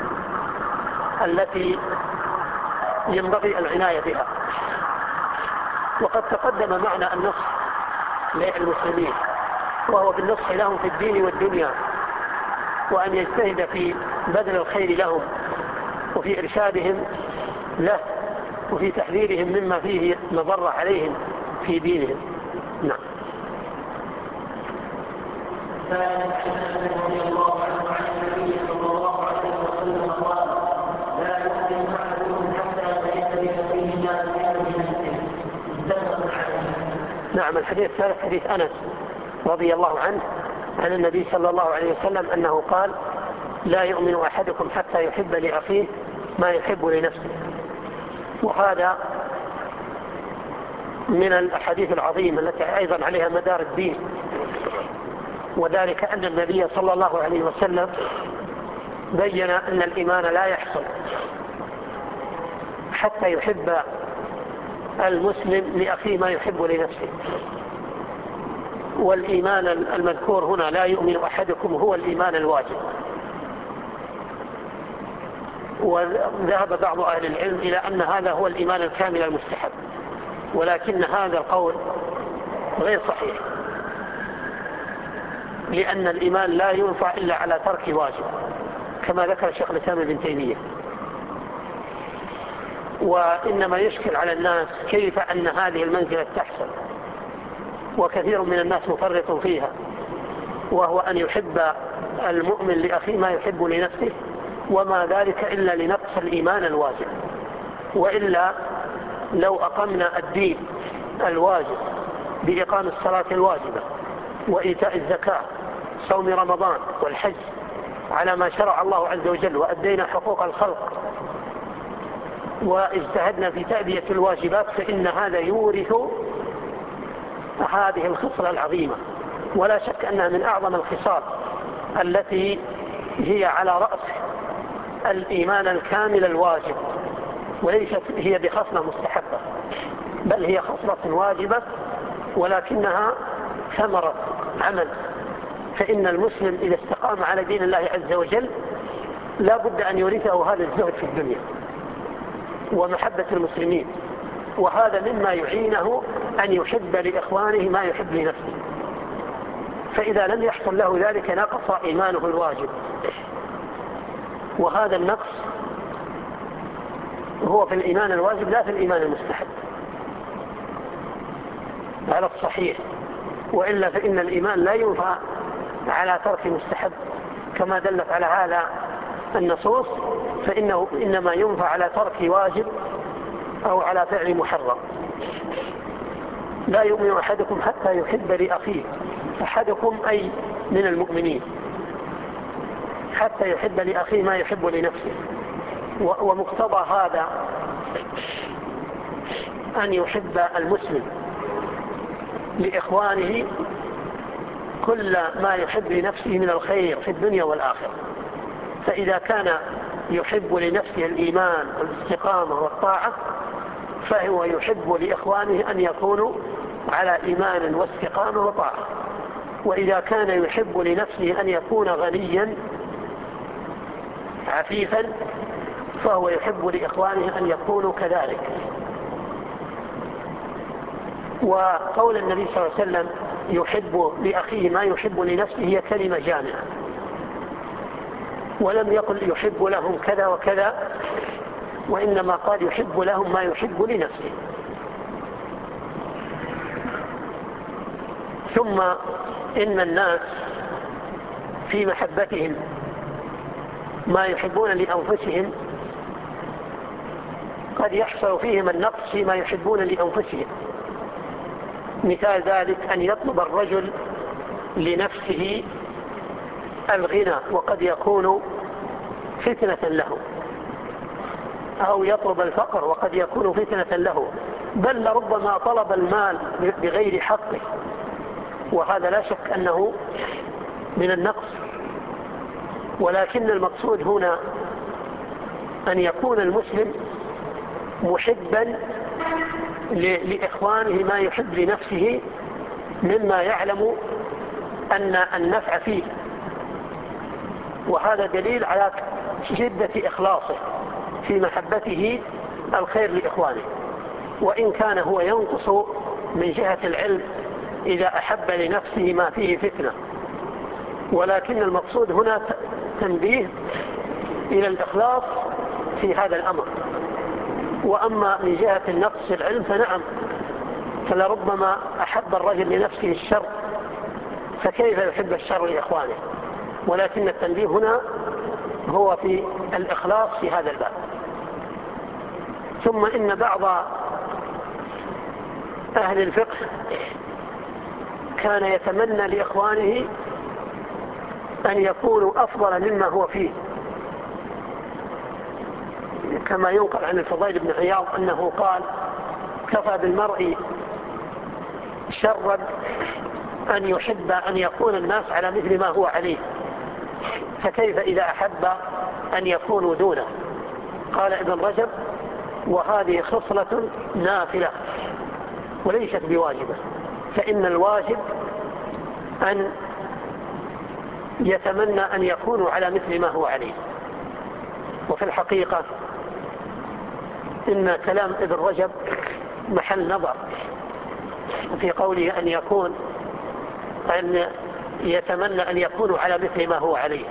التي ينبغي العناية بها. وقد تقدم معنى النصح للمسلمين، وهو بالنصح لهم في الدين والدنيا، وأن يجتهد في بذل الخير لهم وفي إرشادهم له وفي تحذيرهم مما فيه مضرة عليهم في دينهم. نعم. رضي الله عنه عن النبي صلى الله عليه وسلم قال: لا يؤمن أحدكم حتى يستيقظ فيه ما نعم. الحديث الثالث حديث أنس رضي الله عنه عن النبي صلى الله عليه وسلم أنه قال: لا يؤمن أحدكم حتى يحب لأخيه ما يحب لنفسه. وهذا من الأحاديث العظيمة التي أيضا عليها مدار الدين، وذلك أن النبي صلى الله عليه وسلم بين أن الإيمان لا يحصل حتى يحب المسلم لأخيه ما يحب لنفسه. والإيمان المذكور هنا لا يؤمن أحدكم هو الإيمان الواجب. وذهب بعض أهل العلم إلى أن هذا هو الإيمان الكامل المستحب، ولكن هذا القول غير صحيح، لأن الإيمان لا ينفع إلا على ترك واجب كما ذكر شيخ الإسلام ابن تيمية. وإنما يشكل على الناس كيف أن هذه المنزلة تحصل، وكثير من الناس مفرط فيها، وهو أن يحب المؤمن لأخيه ما يحب لنفسه، وما ذلك إلا لنقص الإيمان الواجب. وإلا لو أقمنا الدين الواجب بإقام الصلاة الواجبة وإيتاء الزكاة صوم رمضان والحج على ما شرع الله عز وجل، وأدينا حقوق الخلق واجتهدنا في تأدية الواجبات، فإن هذا يورث هذه الخصلة العظيمة. ولا شك أنها من أعظم الخصال التي هي على رأس الإيمان الكامل الواجب، وليست هي بخصلة مستحبة، بل هي خصلة واجبة ولكنها ثمرة عمل. فإن المسلم إذا استقام على دين الله عز وجل لا بد أن يورثه هذا الزهد في الدنيا ومحبة المسلمين، وهذا مما يعينه أن يحب لإخوانه ما يحب لنفسه. فإذا لم يحصل له ذلك نقص إيمانه الواجب، وهذا النقص هو في الإيمان الواجب لا في الإيمان المستحب على الصحيح. وإلا فإن الإيمان لا ينفع على ترك مستحب كما دلت على هذا النصوص، فإنه إنما ينفع على ترك واجب أو على فعل محرم. لا يؤمن أحدكم حتى يحب لأخيه، أحدكم أي من المؤمنين، حتى يحب لأخيه ما يحب لنفسه. ومقتضى هذا أن يحب المسلم لإخوانه كل ما يحب لنفسه من الخير في الدنيا والآخرة. فإذا كان يحب لنفسه الإيمان والاستقامة والطاعة، فهو يحب لإخوانه أن يكونوا على إيمان واستقامة وطاعة. وإذا كان يحب لنفسه أن يكون غنيا عفيفا، فهو يحب لإخوانه أن يكونوا كذلك. وقول النبي صلى الله عليه وسلم يحب لأخيه ما يحب لنفسه هي كلمة جامعة، ولم يقل يحب لهم كذا وكذا، وإنما قال يحب لهم ما يحب لنفسه. ثم إن الناس في محبتهم ما يحبون لأنفسهم قد يحصل فيهم النقص فيما يحبون لأنفسهم. مثال ذلك أن يطلب الرجل لنفسه الغنى وقد يكون فتنة له، أو يطلب الفقر وقد يكون فتنة له، بل لربما طلب المال بغير حقه، وهذا لا شك أنه من النقص. ولكن المقصود هنا أن يكون المسلم محبا لإخوانه ما يحب لنفسه مما يعلم أن النفع فيه، وهذا دليل على شدة إخلاصه في محبته الخير لإخوانه. وإن كان هو ينقص من جهة العلم إذا أحب لنفسه ما فيه فتنة، ولكن المقصود هنا تنبيه إلى الإخلاص في هذا الأمر. وأما من جهة النقص في العلم فنعم، فلربما أحب الرجل لنفسه الشر، فكيف يحب الشر لإخوانه؟ ولكن التنبيه هنا هو في الإخلاص في هذا الباب. ثم إن بعض أهل الفقه كان يتمنى لإخوانه أن يكونوا أفضل مما هو فيه، كما ينقل عن الفضيل بن عياض أنه قال: كفى بالمرء شرا أن يحب أن يكون الناس على مثل ما هو عليه، فكيف إذا أحب أن يكونوا دونه؟ قال ابن رجب: وهذه خصلة نافلة وليست بواجبة، فإن الواجب أن يتمنى أن يكونوا على مثل ما هو عليه. وفي الحقيقة إن كلام ابن رجب محل نظر في قوله أن يتمنى أن يكونوا على مثل ما هو عليه،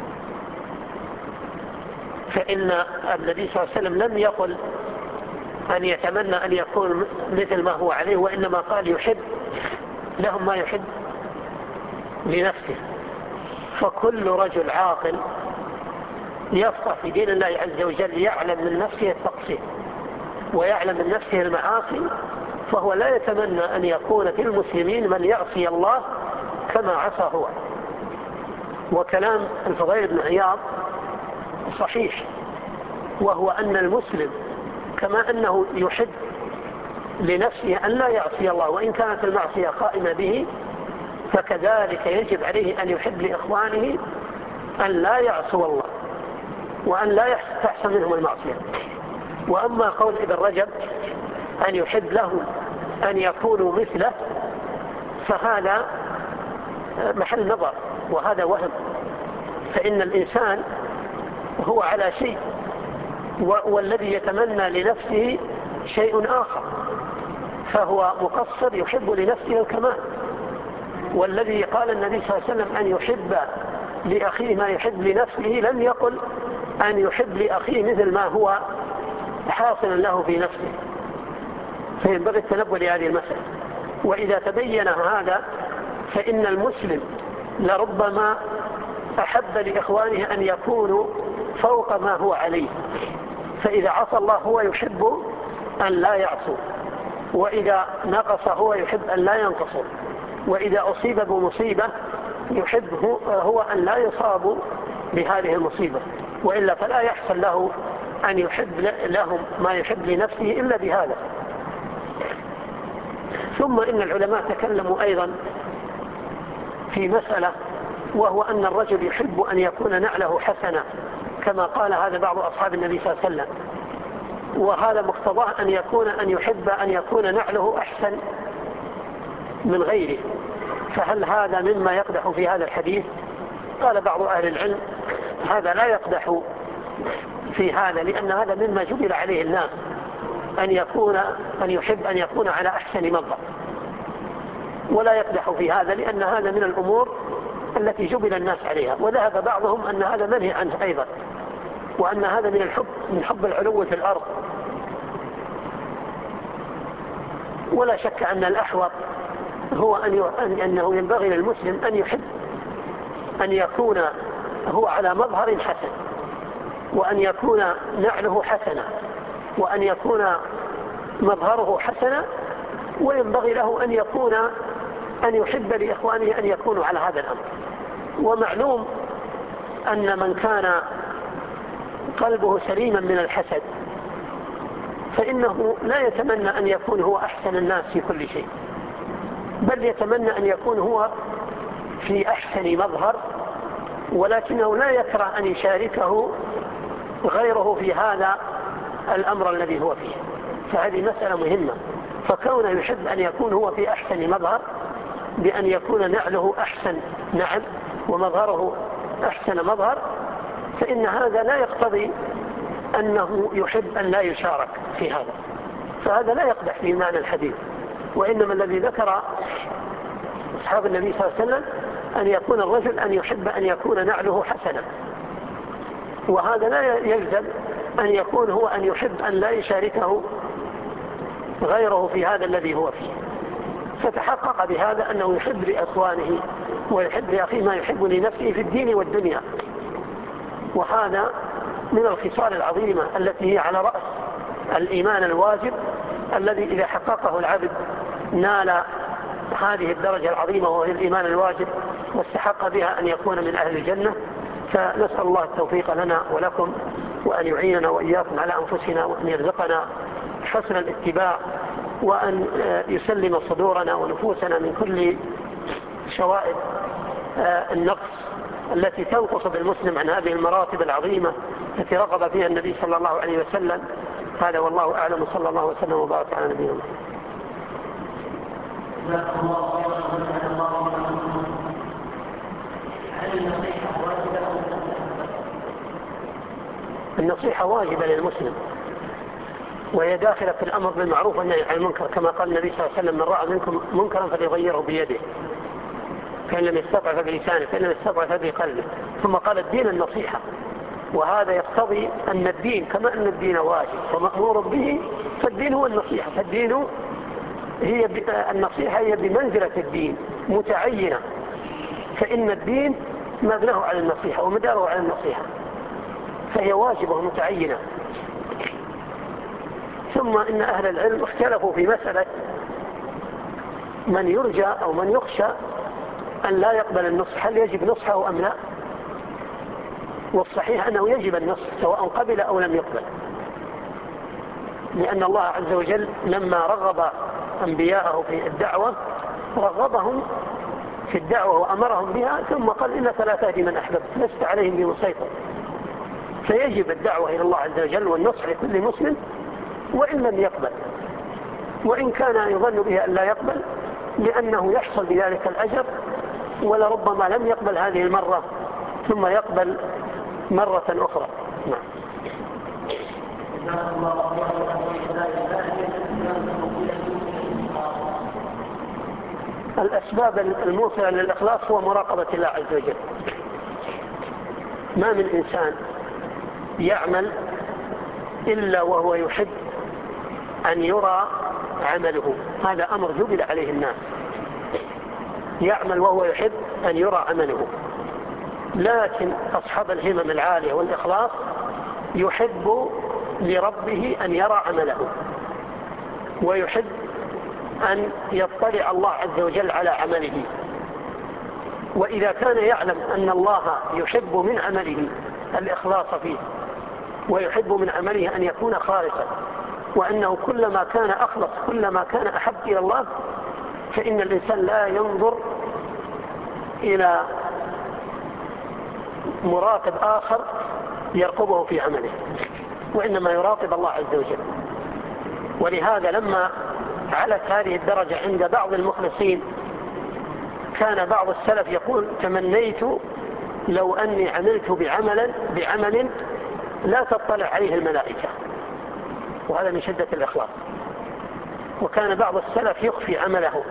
فإن النبي صلى الله عليه وسلم لم يقل أن يتمنى أن يكون مثل ما هو عليه، وإنما قال يحب لهم ما يحب لنفسه. فكل رجل عاقل يفقه في دين الله عز وجل يعلم من نفسه التقصير ويعلم من نفسه المعاصي، فهو لا يتمنى أن يكون في المسلمين من يعصي الله كما عصى هو. وكلام الفضيل بن عياض صحيح، وهو أن المسلم كما أنه يحب لنفسه أن لا يعصي الله وإن كانت المعصية قائمة به، فكذلك يجب عليه أن يحب لإخوانه أن لا يعصوا الله وأن لا تحصل منهم المعصية. وأما قول ابن رجب أن يحب لهم أن يكونوا مثله فهذا محل نظر، وهذا وهم. فإن الإنسان هو على شيء، والذي يتمنى لنفسه شيء آخر، فهو مقصر يحب لنفسه الكمال. والذي قال النبي صلى الله عليه وسلم أن يحب لأخيه ما يحب لنفسه لم يقل أن يحب لأخيه مثل ما هو حاصل له في نفسه، فينبغي التنبه لهذه المسألة. وإذا تبين هذا فإن المسلم لربما أحب لإخوانه أن يكونوا فوق ما هو عليه، فإذا عصى الله هو يحب أن لا يعصوا، وإذا نقص هو يحب أن لا ينقصوا، وإذا أصيب بمصيبة يحب هو أن لا يصاب بهذه المصيبة، وإلا فلا يحصل له أن يحب لهم ما يحب لنفسه إلا بهذا. ثم إن العلماء تكلموا أيضا في مسألة، وهو أن الرجل يحب أن يكون نعله حسنا كما قال هذا بعض أصحاب النبي صلى الله عليه وسلم، وهذا مقتضاه أن يحب أن يكون نعله أحسن من غيره. فهل هذا مما يقدح في هذا الحديث؟ قال بعض أهل العلم هذا لا يقدح في هذا، لأن هذا مما جبل عليه الناس أن يحب أن يكون على أحسن منظر، ولا يقدح في هذا لأن هذا من الأمور التي جبل الناس عليها. وذهب بعضهم أن هذا منهي عنه أيضا، وأن هذا من حب العلو في الأرض. ولا شك أن الأحوط هو أنه ينبغي للمسلم أن يحب أن يكون هو على مظهر حسن، وأن يكون نعله حسنا، وأن يكون مظهره حسنا، وينبغي له أن يحب لإخوانه أن يكونوا على هذا الأمر. ومعلوم أن من كان قلبه سليما من الحسد فإنه لا يتمنى أن يكون هو أحسن الناس في كل شيء، بل يتمنى أن يكون هو في أحسن مظهر، ولكنه لا يكره أن يشاركه غيره في هذا الأمر الذي هو فيه. فهذه مسألة مهمة. فكونه يحب أن يكون هو في أحسن مظهر بأن يكون نعله أحسن نعل ومظهره أحسن مظهر، فإن هذا لا يقتضي أنه يحب أن لا يشارك في هذا، فهذا لا يقدح في معنى الحديث. وإنما الذي ذكر أصحاب النبي صلى الله عليه وسلم أن يكون الرجل أن يحب أن يكون نعله حسنا، وهذا لا يلزم أن يكون هو أن يحب أن لا يشاركه غيره في هذا الذي هو فيه. فتحقق بهذا أنه يحب لإخوانه ويحب لأخيه ما يحب لنفسه في الدين والدنيا. وهذا من الخصال العظيمة التي هي على رأس الإيمان الواجب، الذي إذا حققه العبد نال هذه الدرجة العظيمة وهي الإيمان الواجب، واستحق بها أن يكون من أهل الجنة. فنسأل الله التوفيق لنا ولكم، وأن يعيننا وإياكم على أنفسنا، وأن يرزقنا حسن الاتباع، وأن يسلم صدورنا ونفوسنا من كل شوائب النقص التي تنقص بالمسلم عن هذه المراتب العظيمة التي رغب فيها النبي صلى الله عليه وسلم. هذا والله أعلم، صلى الله وسلم وبارك على نبينا النصيحة واجبة للمسلم، وهي داخلة في الأمر بالمعروف والنهي عن المنكر، كما قال النبي صلى الله عليه وسلم: من رأى منكم منكرا فليغيره بيده، فإن لم يستطع فبلسانه، فإن لم يستطع فبقلبه. ثم قال: الدين النصيحة. وهذا يقتضي أن الدين كما أن الدين واجب ومأمور به، فالدين هو النصيحة، فالدين النصيحة هي بمنزلة الدين متعينة، فإن الدين مبناه على النصيحة ومداره على النصيحة، فهي واجبة متعينة. ثم إن أهل العلم اختلفوا في مسألة من يرجى أو من يخشى أن لا يقبل النصح، هل يجب نصحه أم لا؟ والصحيح أنه يجب النصح سواء قبل أو لم يقبل، لأن الله عز وجل لما رغب أنبياءه في الدعوة رغبهم في الدعوة وأمرهم بها، ثم قال إنك لا تهدي من أحببت لست عليهم بمسيطر. فيجب الدعوة إلى الله عز وجل والنصح لكل مسلم وإن لم يقبل، وإن كان يظن به أن لا يقبل، لأنه يحصل بذلك الأجر، ولربما لم يقبل هذه المرة ثم يقبل مرة أخرى. نعم. الأسباب الموصلة للإخلاص هو مراقبة الله عز وجل. ما من إنسان يعمل إلا وهو يحب أن يرى عمله، هذا أمر جبل عليه الناس، يعمل وهو يحب أن يرى عمله. لكن أصحاب الهمم العالية والإخلاص يحب لربه أن يرى عمله، ويحب أن يطلع الله عز وجل على عمله. وإذا كان يعلم أن الله يحب من عمله الإخلاص فيه، ويحب من عمله أن يكون خالصا، وأنه كلما كان أخلص كلما كان أحب إلى الله، فإن الإنسان لا ينظر إلى مراقب آخر يرقبه في عمله، وإنما يراقب الله عز وجل. ولهذا لما علت هذه الدرجة عند بعض المخلصين كان بعض السلف يقول: تمنيت لو أني عملت بعمل لا تطلع عليه الملائكة، وهذا من شدة الإخلاص. وكان بعض السلف يخفي عمله،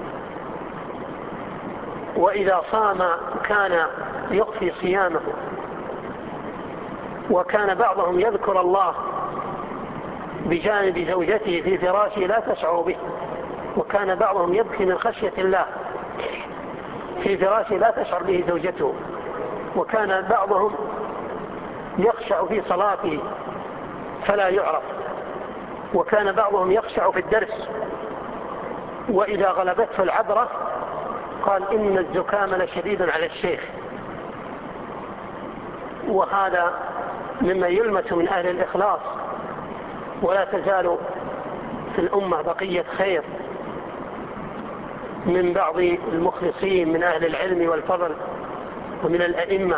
وإذا صام كان يخفي صيامه، وكان بعضهم يذكر الله بجانب زوجته في فراشه لا تشعر به، وكان بعضهم يبكي من خشية الله في فراشه لا تشعر به زوجته، وكان بعضهم يخشع في صلاته فلا يعرف، وكان بعضهم يخشع في الدرس، وإذا غلبته العبرة قال: إن الزكام لشديد على الشيخ. وهذا مما يلمس من أهل الإخلاص. ولا تزال في الأمة بقية خير من بعض المخلصين من أهل العلم والفضل ومن الأئمة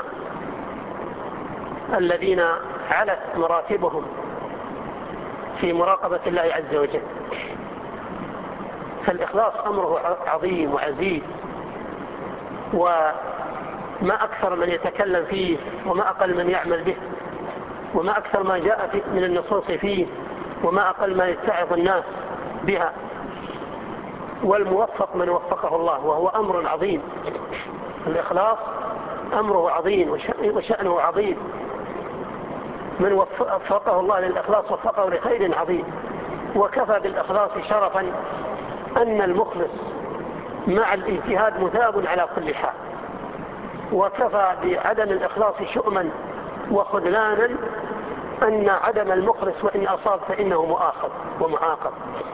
الذين علت مراتبهم في مراقبة الله عز وجل. فالإخلاص أمره عظيم وعزيز، وما أكثر من يتكلم فيه وما أقل من يعمل به، وما أكثر ما جاء من النصوص فيه وما أقل ما يتعظ الناس بها. والموفق من وفقه الله، وهو أمر عظيم. الإخلاص أمره عظيم وشأنه عظيم. من وفقه الله للإخلاص وفقه لخير عظيم. وكفى بالإخلاص شرفا أن المخلص مع الاجتهاد مثاب على كل حال، وكفى بعدم الإخلاص شؤما وخذلانا أن عدم المخلص وإن أصاب فإنه مؤاخذ ومعاقب.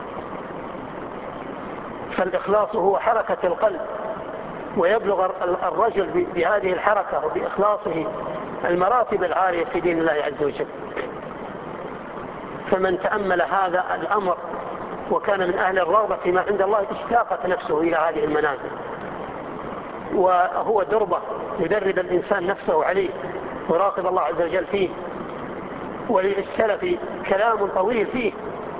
فالإخلاص هو حركة القلب، ويبلغ الرجل بهذه الحركة وبإخلاصه المراتب العالية في دين الله عز وجل. فمن تأمل هذا الأمر وكان من أهل الرغبة فيما عند الله اشتاقت نفسه إلى هذه المنازل، وهو دربة يدرب الإنسان نفسه عليه وراقب الله عز وجل فيه. وللسلف كلام طويل فيه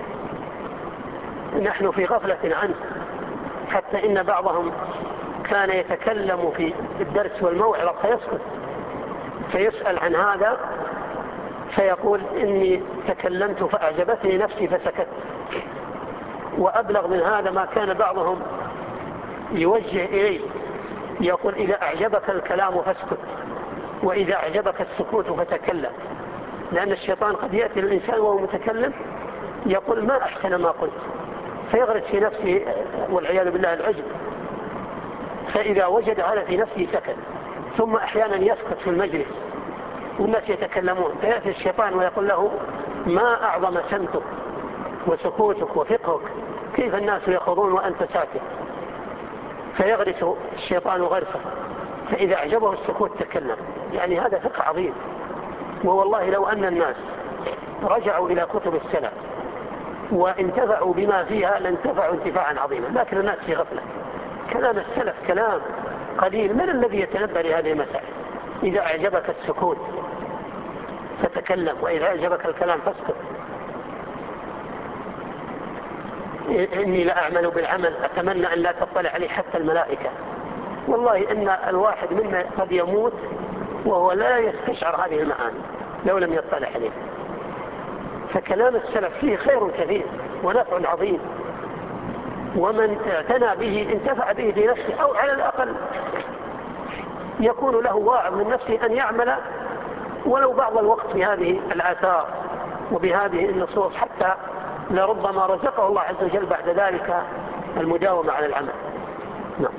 نحن في غفلة عنه، حتى إن بعضهم كان يتكلم في الدرس والموعظة فيسكت، فيسأل عن هذا فيقول: إني تكلمت فأعجبتني نفسي فسكت. وأبلغ من هذا ما كان بعضهم يوجه إليه يقول: إذا أعجبك الكلام فاسكت، وإذا أعجبك السكوت فتكلم. لأن الشيطان قد يأتي للإنسان وهو متكلم يقول: ما أحسن ما قلت، فيغرس في نفسه والعياذ بالله العجب، فإذا وجد هذا في نفسه سكت. ثم أحيانا يسكت في المجلس والناس يتكلمون، فيأتي الشيطان ويقول له: ما أعظم سمتك وسكوتك وفقهك، كيف الناس يخوضون وأنت ساكت؟ فيغرس الشيطان غرسه، فإذا أعجبه السكوت تكلم. يعني هذا فقه عظيم. ووالله لو أن الناس رجعوا إلى كتب السلف وانتفعوا بما فيها لانتفعوا انتفاعا عظيما، لكن الناس في غفلة. كلام السلف كلام قليل. من الذي يتنبه لهذه المسائل؟ إذا أعجبك السكوت فتكلم، وإذا أعجبك الكلام فاسكت. إني لأعمل بالعمل أتمنى أن لا تطلع عليه حتى الملائكة. والله إن الواحد منا قد يموت وهو لا يستشعر هذه المعاني لو لم يطلع عليه. فكلام السلف فيه خير كثير ونفع عظيم، ومن اعتنى به انتفع به في نفسه، أو على الأقل يكون له واعظ من نفسه أن يعمل ولو بعض الوقت بهذه الآثار وبهذه النصوص، حتى لربما رزقه الله عز وجل بعد ذلك المداومة على العمل. نعم.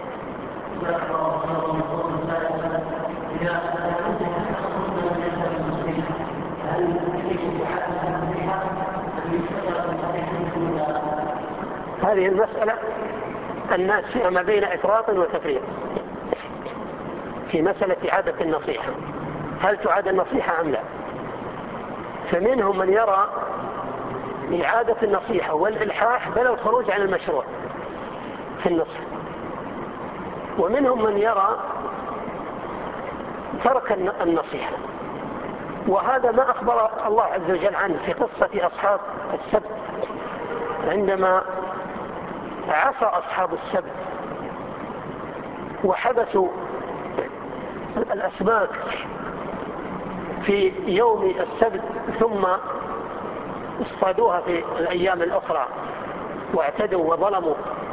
هذه المسألة الناس فيها ما بين إفراط وتفريط في مسألة إعادة النصيحة. هل تعاد النصيحة أم لا؟ فمنهم من يرى إعادة النصيحة والإلحاح بل الخروج عن المشروع في النصح، ومنهم من يرى ترك النصيحة. وهذا ما أخبر الله عز وجل عنه في قصة أصحاب السبت، عندما عصى أصحاب السبت وحبسوا الأسماك في يوم السبت ثم اصطادوها في الأيام الأخرى واعتدوا وظلموا.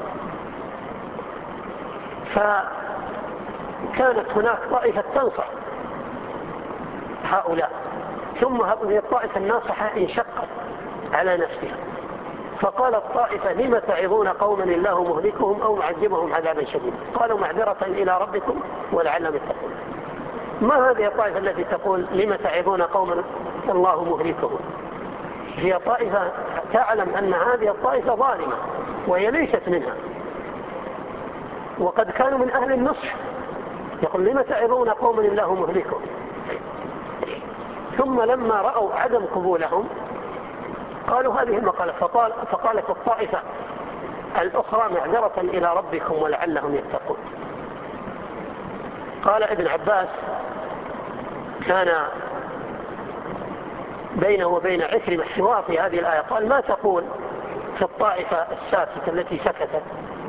فكانت هناك طائفة تنصح هؤلاء، ثم هذه الطائفة الناصحة انشقت على نفسها، فقالت طائفة: لم تعظون قوما الله مهلكهم أو معذبهم عذابا شديدا، قالوا معذرة إلى ربكم ولعلهم يتقون. ما هذه الطائفة التي تقول لم تعظون قوما الله مهلكهم؟ هي طائفة تعلم أن هذه الطائفة ظالمة وهي ليست منها، وقد كانوا من أهل النصح. يقول: لم تعظون قوما الله مهلكهم. ثم لما رأوا عدم قبولهم قالوا هذه المقالة، فقالت الطائفة الأخرى: معذرة إلى ربكم ولعلهم يتقون. قال ابن عباس: كان بينه وبين عكرمة حوار في هذه الآية، قال: ما تقول في الطائفة الساكتة التي سكتت؟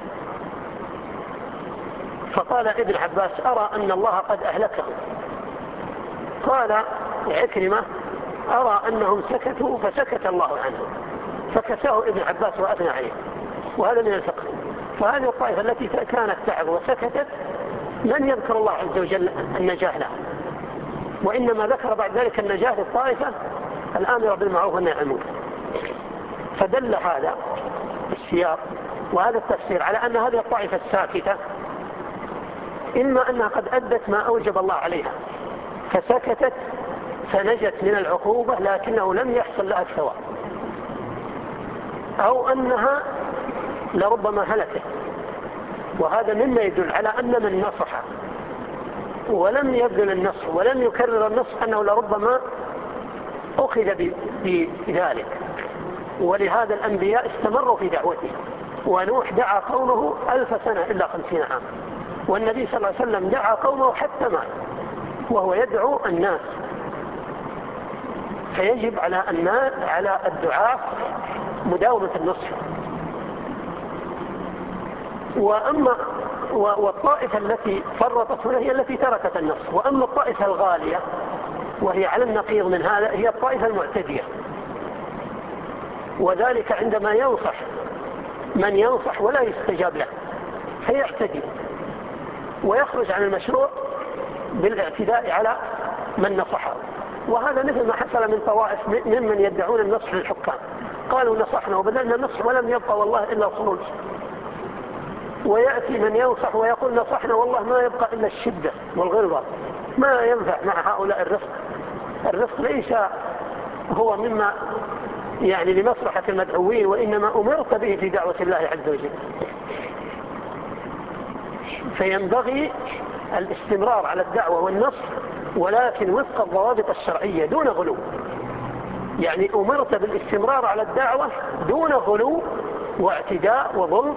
فقال ابن عباس: أرى أن الله قد أهلكهم. قال عكرمة: أرى أنهم سكتوا فسكت الله عنهم. فكساه ابن عباس وأثنى عليه. وهذا من الفقه. فهذه الطائفة التي كانت تعظ وسكتت لن يذكر الله عز وجل النجاة لها، وإنما ذكر بعد ذلك النجاة للطائفة الآمرة بالمعروف والنهي عن المنكر. فدل هذا السياق وهذا التفسير على أن هذه الطائفة الساكتة إما أنها قد أدت ما أوجب الله عليها فسكتت فنجت من العقوبة لكنه لم يحصل لها الثواب، أو أنها لربما هلكت. وهذا مما يدل على أن من نصح ولم يبذل النصح ولم يكرر النصح أنه لربما أخذ بذلك. ولهذا الأنبياء استمروا في دعوته، ونوح دعا قومه 1000 سنة إلا 50 عام، والنبي صلى الله عليه وسلم دعا قومه حتى مات وهو يدعو الناس. فيجب على الناس على الدعاة مداومة النصح. والطائفة التي فرطت هنا هي التي تركت النصح. وأما الطائفة الغالية وهي على النقيض من هذا هي الطائفة المعتدية، وذلك عندما ينصح من ينصح ولا يستجاب له فيعتدي ويخرج عن المشروع بالاعتداء على من نصحه. وهذا مثل ما حصل من طوائف ممن يدعون النصح للحكام، قالوا نصحنا وبدلنا نصح ولم يبقى والله إلا الخروج. ويأتي من ينصح ويقول نصحنا والله ما يبقى إلا الشدة والغلظة. ما ينفع مع هؤلاء الرفق. الرفق ليس هو مما يعني لمصلحة المدعوين، وإنما أمرت به في دعوة الله عز وجل. فينبغي الاستمرار على الدعوة والنصح، ولكن وفق الضوابط الشرعية دون غلو. يعني أمرت بالاستمرار على الدعوة دون غلو واعتداء وظلم،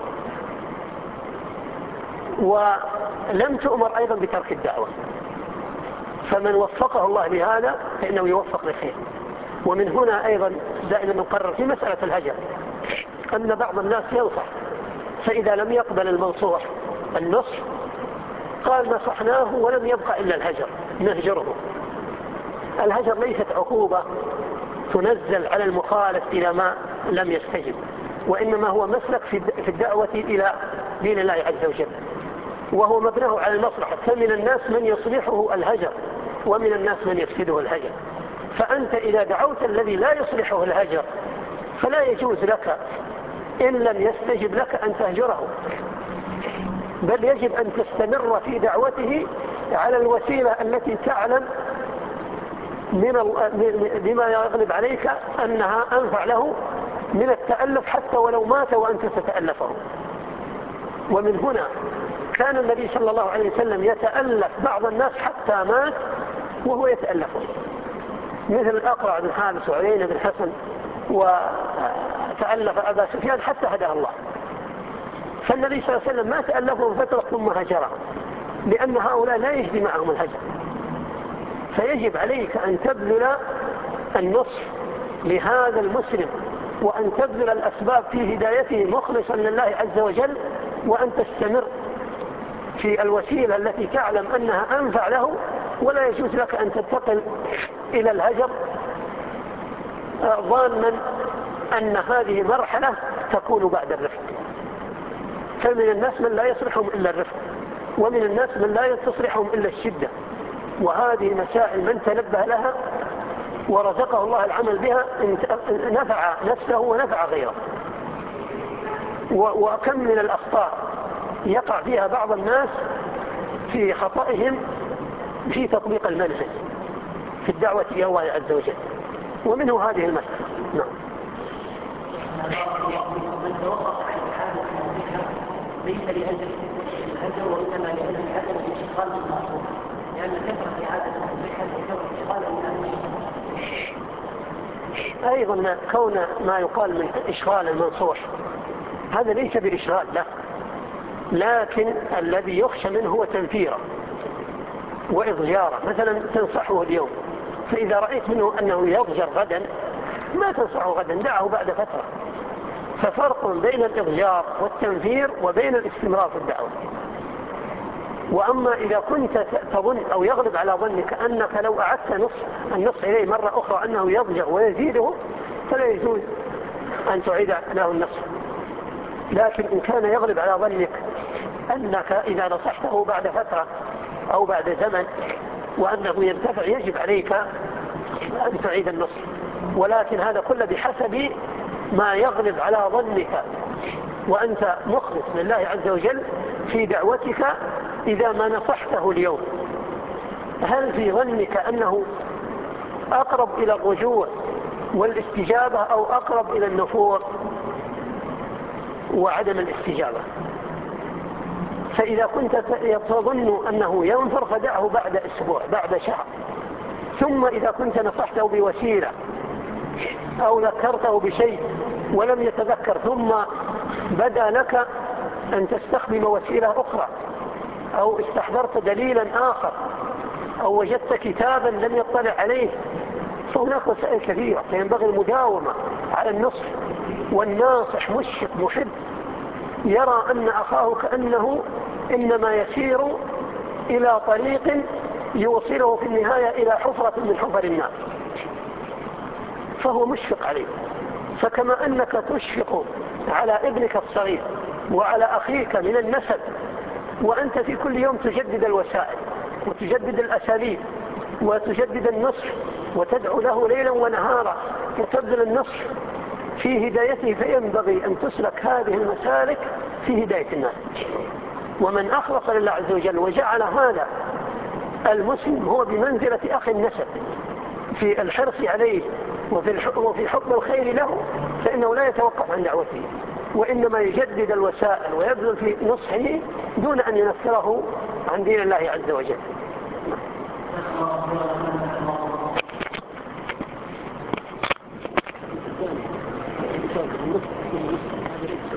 ولم تؤمر أيضا بترك الدعوة. فمن وفقه الله لهذا فإنه يوفق لخير. ومن هنا أيضا دائما نقرر في مسألة الهجر أن بعض الناس ينصح، فإذا لم يقبل المنصوح النصح قال نصحناه ولم يبقى إلا الهجر، نهجره. الهجر ليست عقوبة تنزل على المخالف إلى ما لم يستجب، وإنما هو مسلك في الدعوة إلى دين الله عز وجل، وهو مبناه على المصلحة. فمن الناس من يصلحه الهجر ومن الناس من يفسده الهجر. فأنت إذا دعوت الذي لا يصلحه الهجر فلا يجوز لك إن لم يستجب لك أن تهجره، بل يجب أن تستمر في دعوته على الوسيلة التي تعلم بما يغلب عليك أنها أنفع له من التألف، حتى ولو مات وأنت تتألفه. ومن هنا كان النبي صلى الله عليه وسلم يتألف بعض الناس حتى مات وهو يتألفه، مثل الأقرع بن حابس وعيينة بن حسن، وتألف أبا سفيان حتى هداه الله. فالنبي صلى الله عليه وسلم ما تألفهم فترة ثم هجرهم، لأن هؤلاء لا يجدي معهم الهجر. فيجب عليك أن تبذل النصح لهذا المسلم، وأن تبذل الأسباب في هدايته مخلصا لله عز وجل، وأن تستمر في الوسيلة التي تعلم أنها أنفع له. ولا يجوز لك أن تنتقل إلى الهجر ظانا أن هذه مرحلة تكون بعد الرفق. فمن الناس من لا يصلحهم إلا الرفق، ومن الناس من لا يستصلحهم إلا الشدة. وهذه مسائل من تنبه لها ورزقه الله العمل بها نفع نفسه ونفع غيره. وكم من الأخطاء يقع فيها بعض الناس في خطئهم في تطبيق المنهج في الدعوة إلى الله عز وجل، ومنه هذه المسألة. نعم. من توقف عن الحادث ليس لأجل الهجر، وإنما لأجل عدم الاشتغال بالمأمور، لأن كثرة إعادة الذكر يكون اشتغالا من أيضا كون ما يقال من إشغال المنصوح هذا ليس بإشغال لا، لكن الذي يخشى منه هو تنفيره وإضجاره. مثلا تنصحه اليوم، فإذا رأيت منه أنه يضجر غدا ما تنصحه غدا، دعه بعد فترة. ففرق بين الإضجار والتنفير وبين الاستمرار في الدعوة. وأما إذا كنت تظن أو يغلب على ظنك أنك لو أعدت النصح إليه مرة أخرى أنه يضجر ويزيده، فلا يجوز أن تعيد له النصح. لكن إن كان يغلب على ظنك أنك إذا نصحته بعد فترة أو بعد زمن وأنه ينتفع، يجب عليك أن تعيد النصح. ولكن هذا كله بحسب ما يغلب على ظنك، وأنت مخلص لله عز وجل في دعوتك. إذا ما نصحته اليوم هل في ظنك أنه أقرب إلى الرجوع والاستجابة أو أقرب إلى النفور وعدم الاستجابة؟ فإذا كنت تظن أنه ينفر فدعه بعد أسبوع بعد شهر. ثم إذا كنت نصحته بوسيلة أو ذكرته بشيء ولم يتذكر، ثم بدا لك أن تستخدم وسيلة أخرى أو استحضرت دليلا آخر أو وجدت كتابا لم يطلع عليه، فهناك وسائل كثيرة. فينبغي المداومة على النصح. والناصح مشفق محب يرى أن أخاه كأنه إنما يسير إلى طريق يوصله في النهاية إلى حفرة من حفر النار، فهو مشفق عليه. فكما أنك تشفق على ابنك الصغير وعلى أخيك من النسب، وأنت في كل يوم تجدد الوسائل وتجدد الأساليب وتجدد النصح وتدعو له ليلا ونهارا وتبذل النصح في هدايته، فينبغي أن تسلك هذه المسالك في هداية الناس. ومن أخلص لله عز وجل وجعل هذا المسلم هو بمنزلة أخ النسب في الحرص عليه وفي حب الخير له، فإنه لا يتوقف عن دعوته، وإنما يجدد الوسائل ويبذل في نصحه دون أن ينفره عن دين الله عز وجل.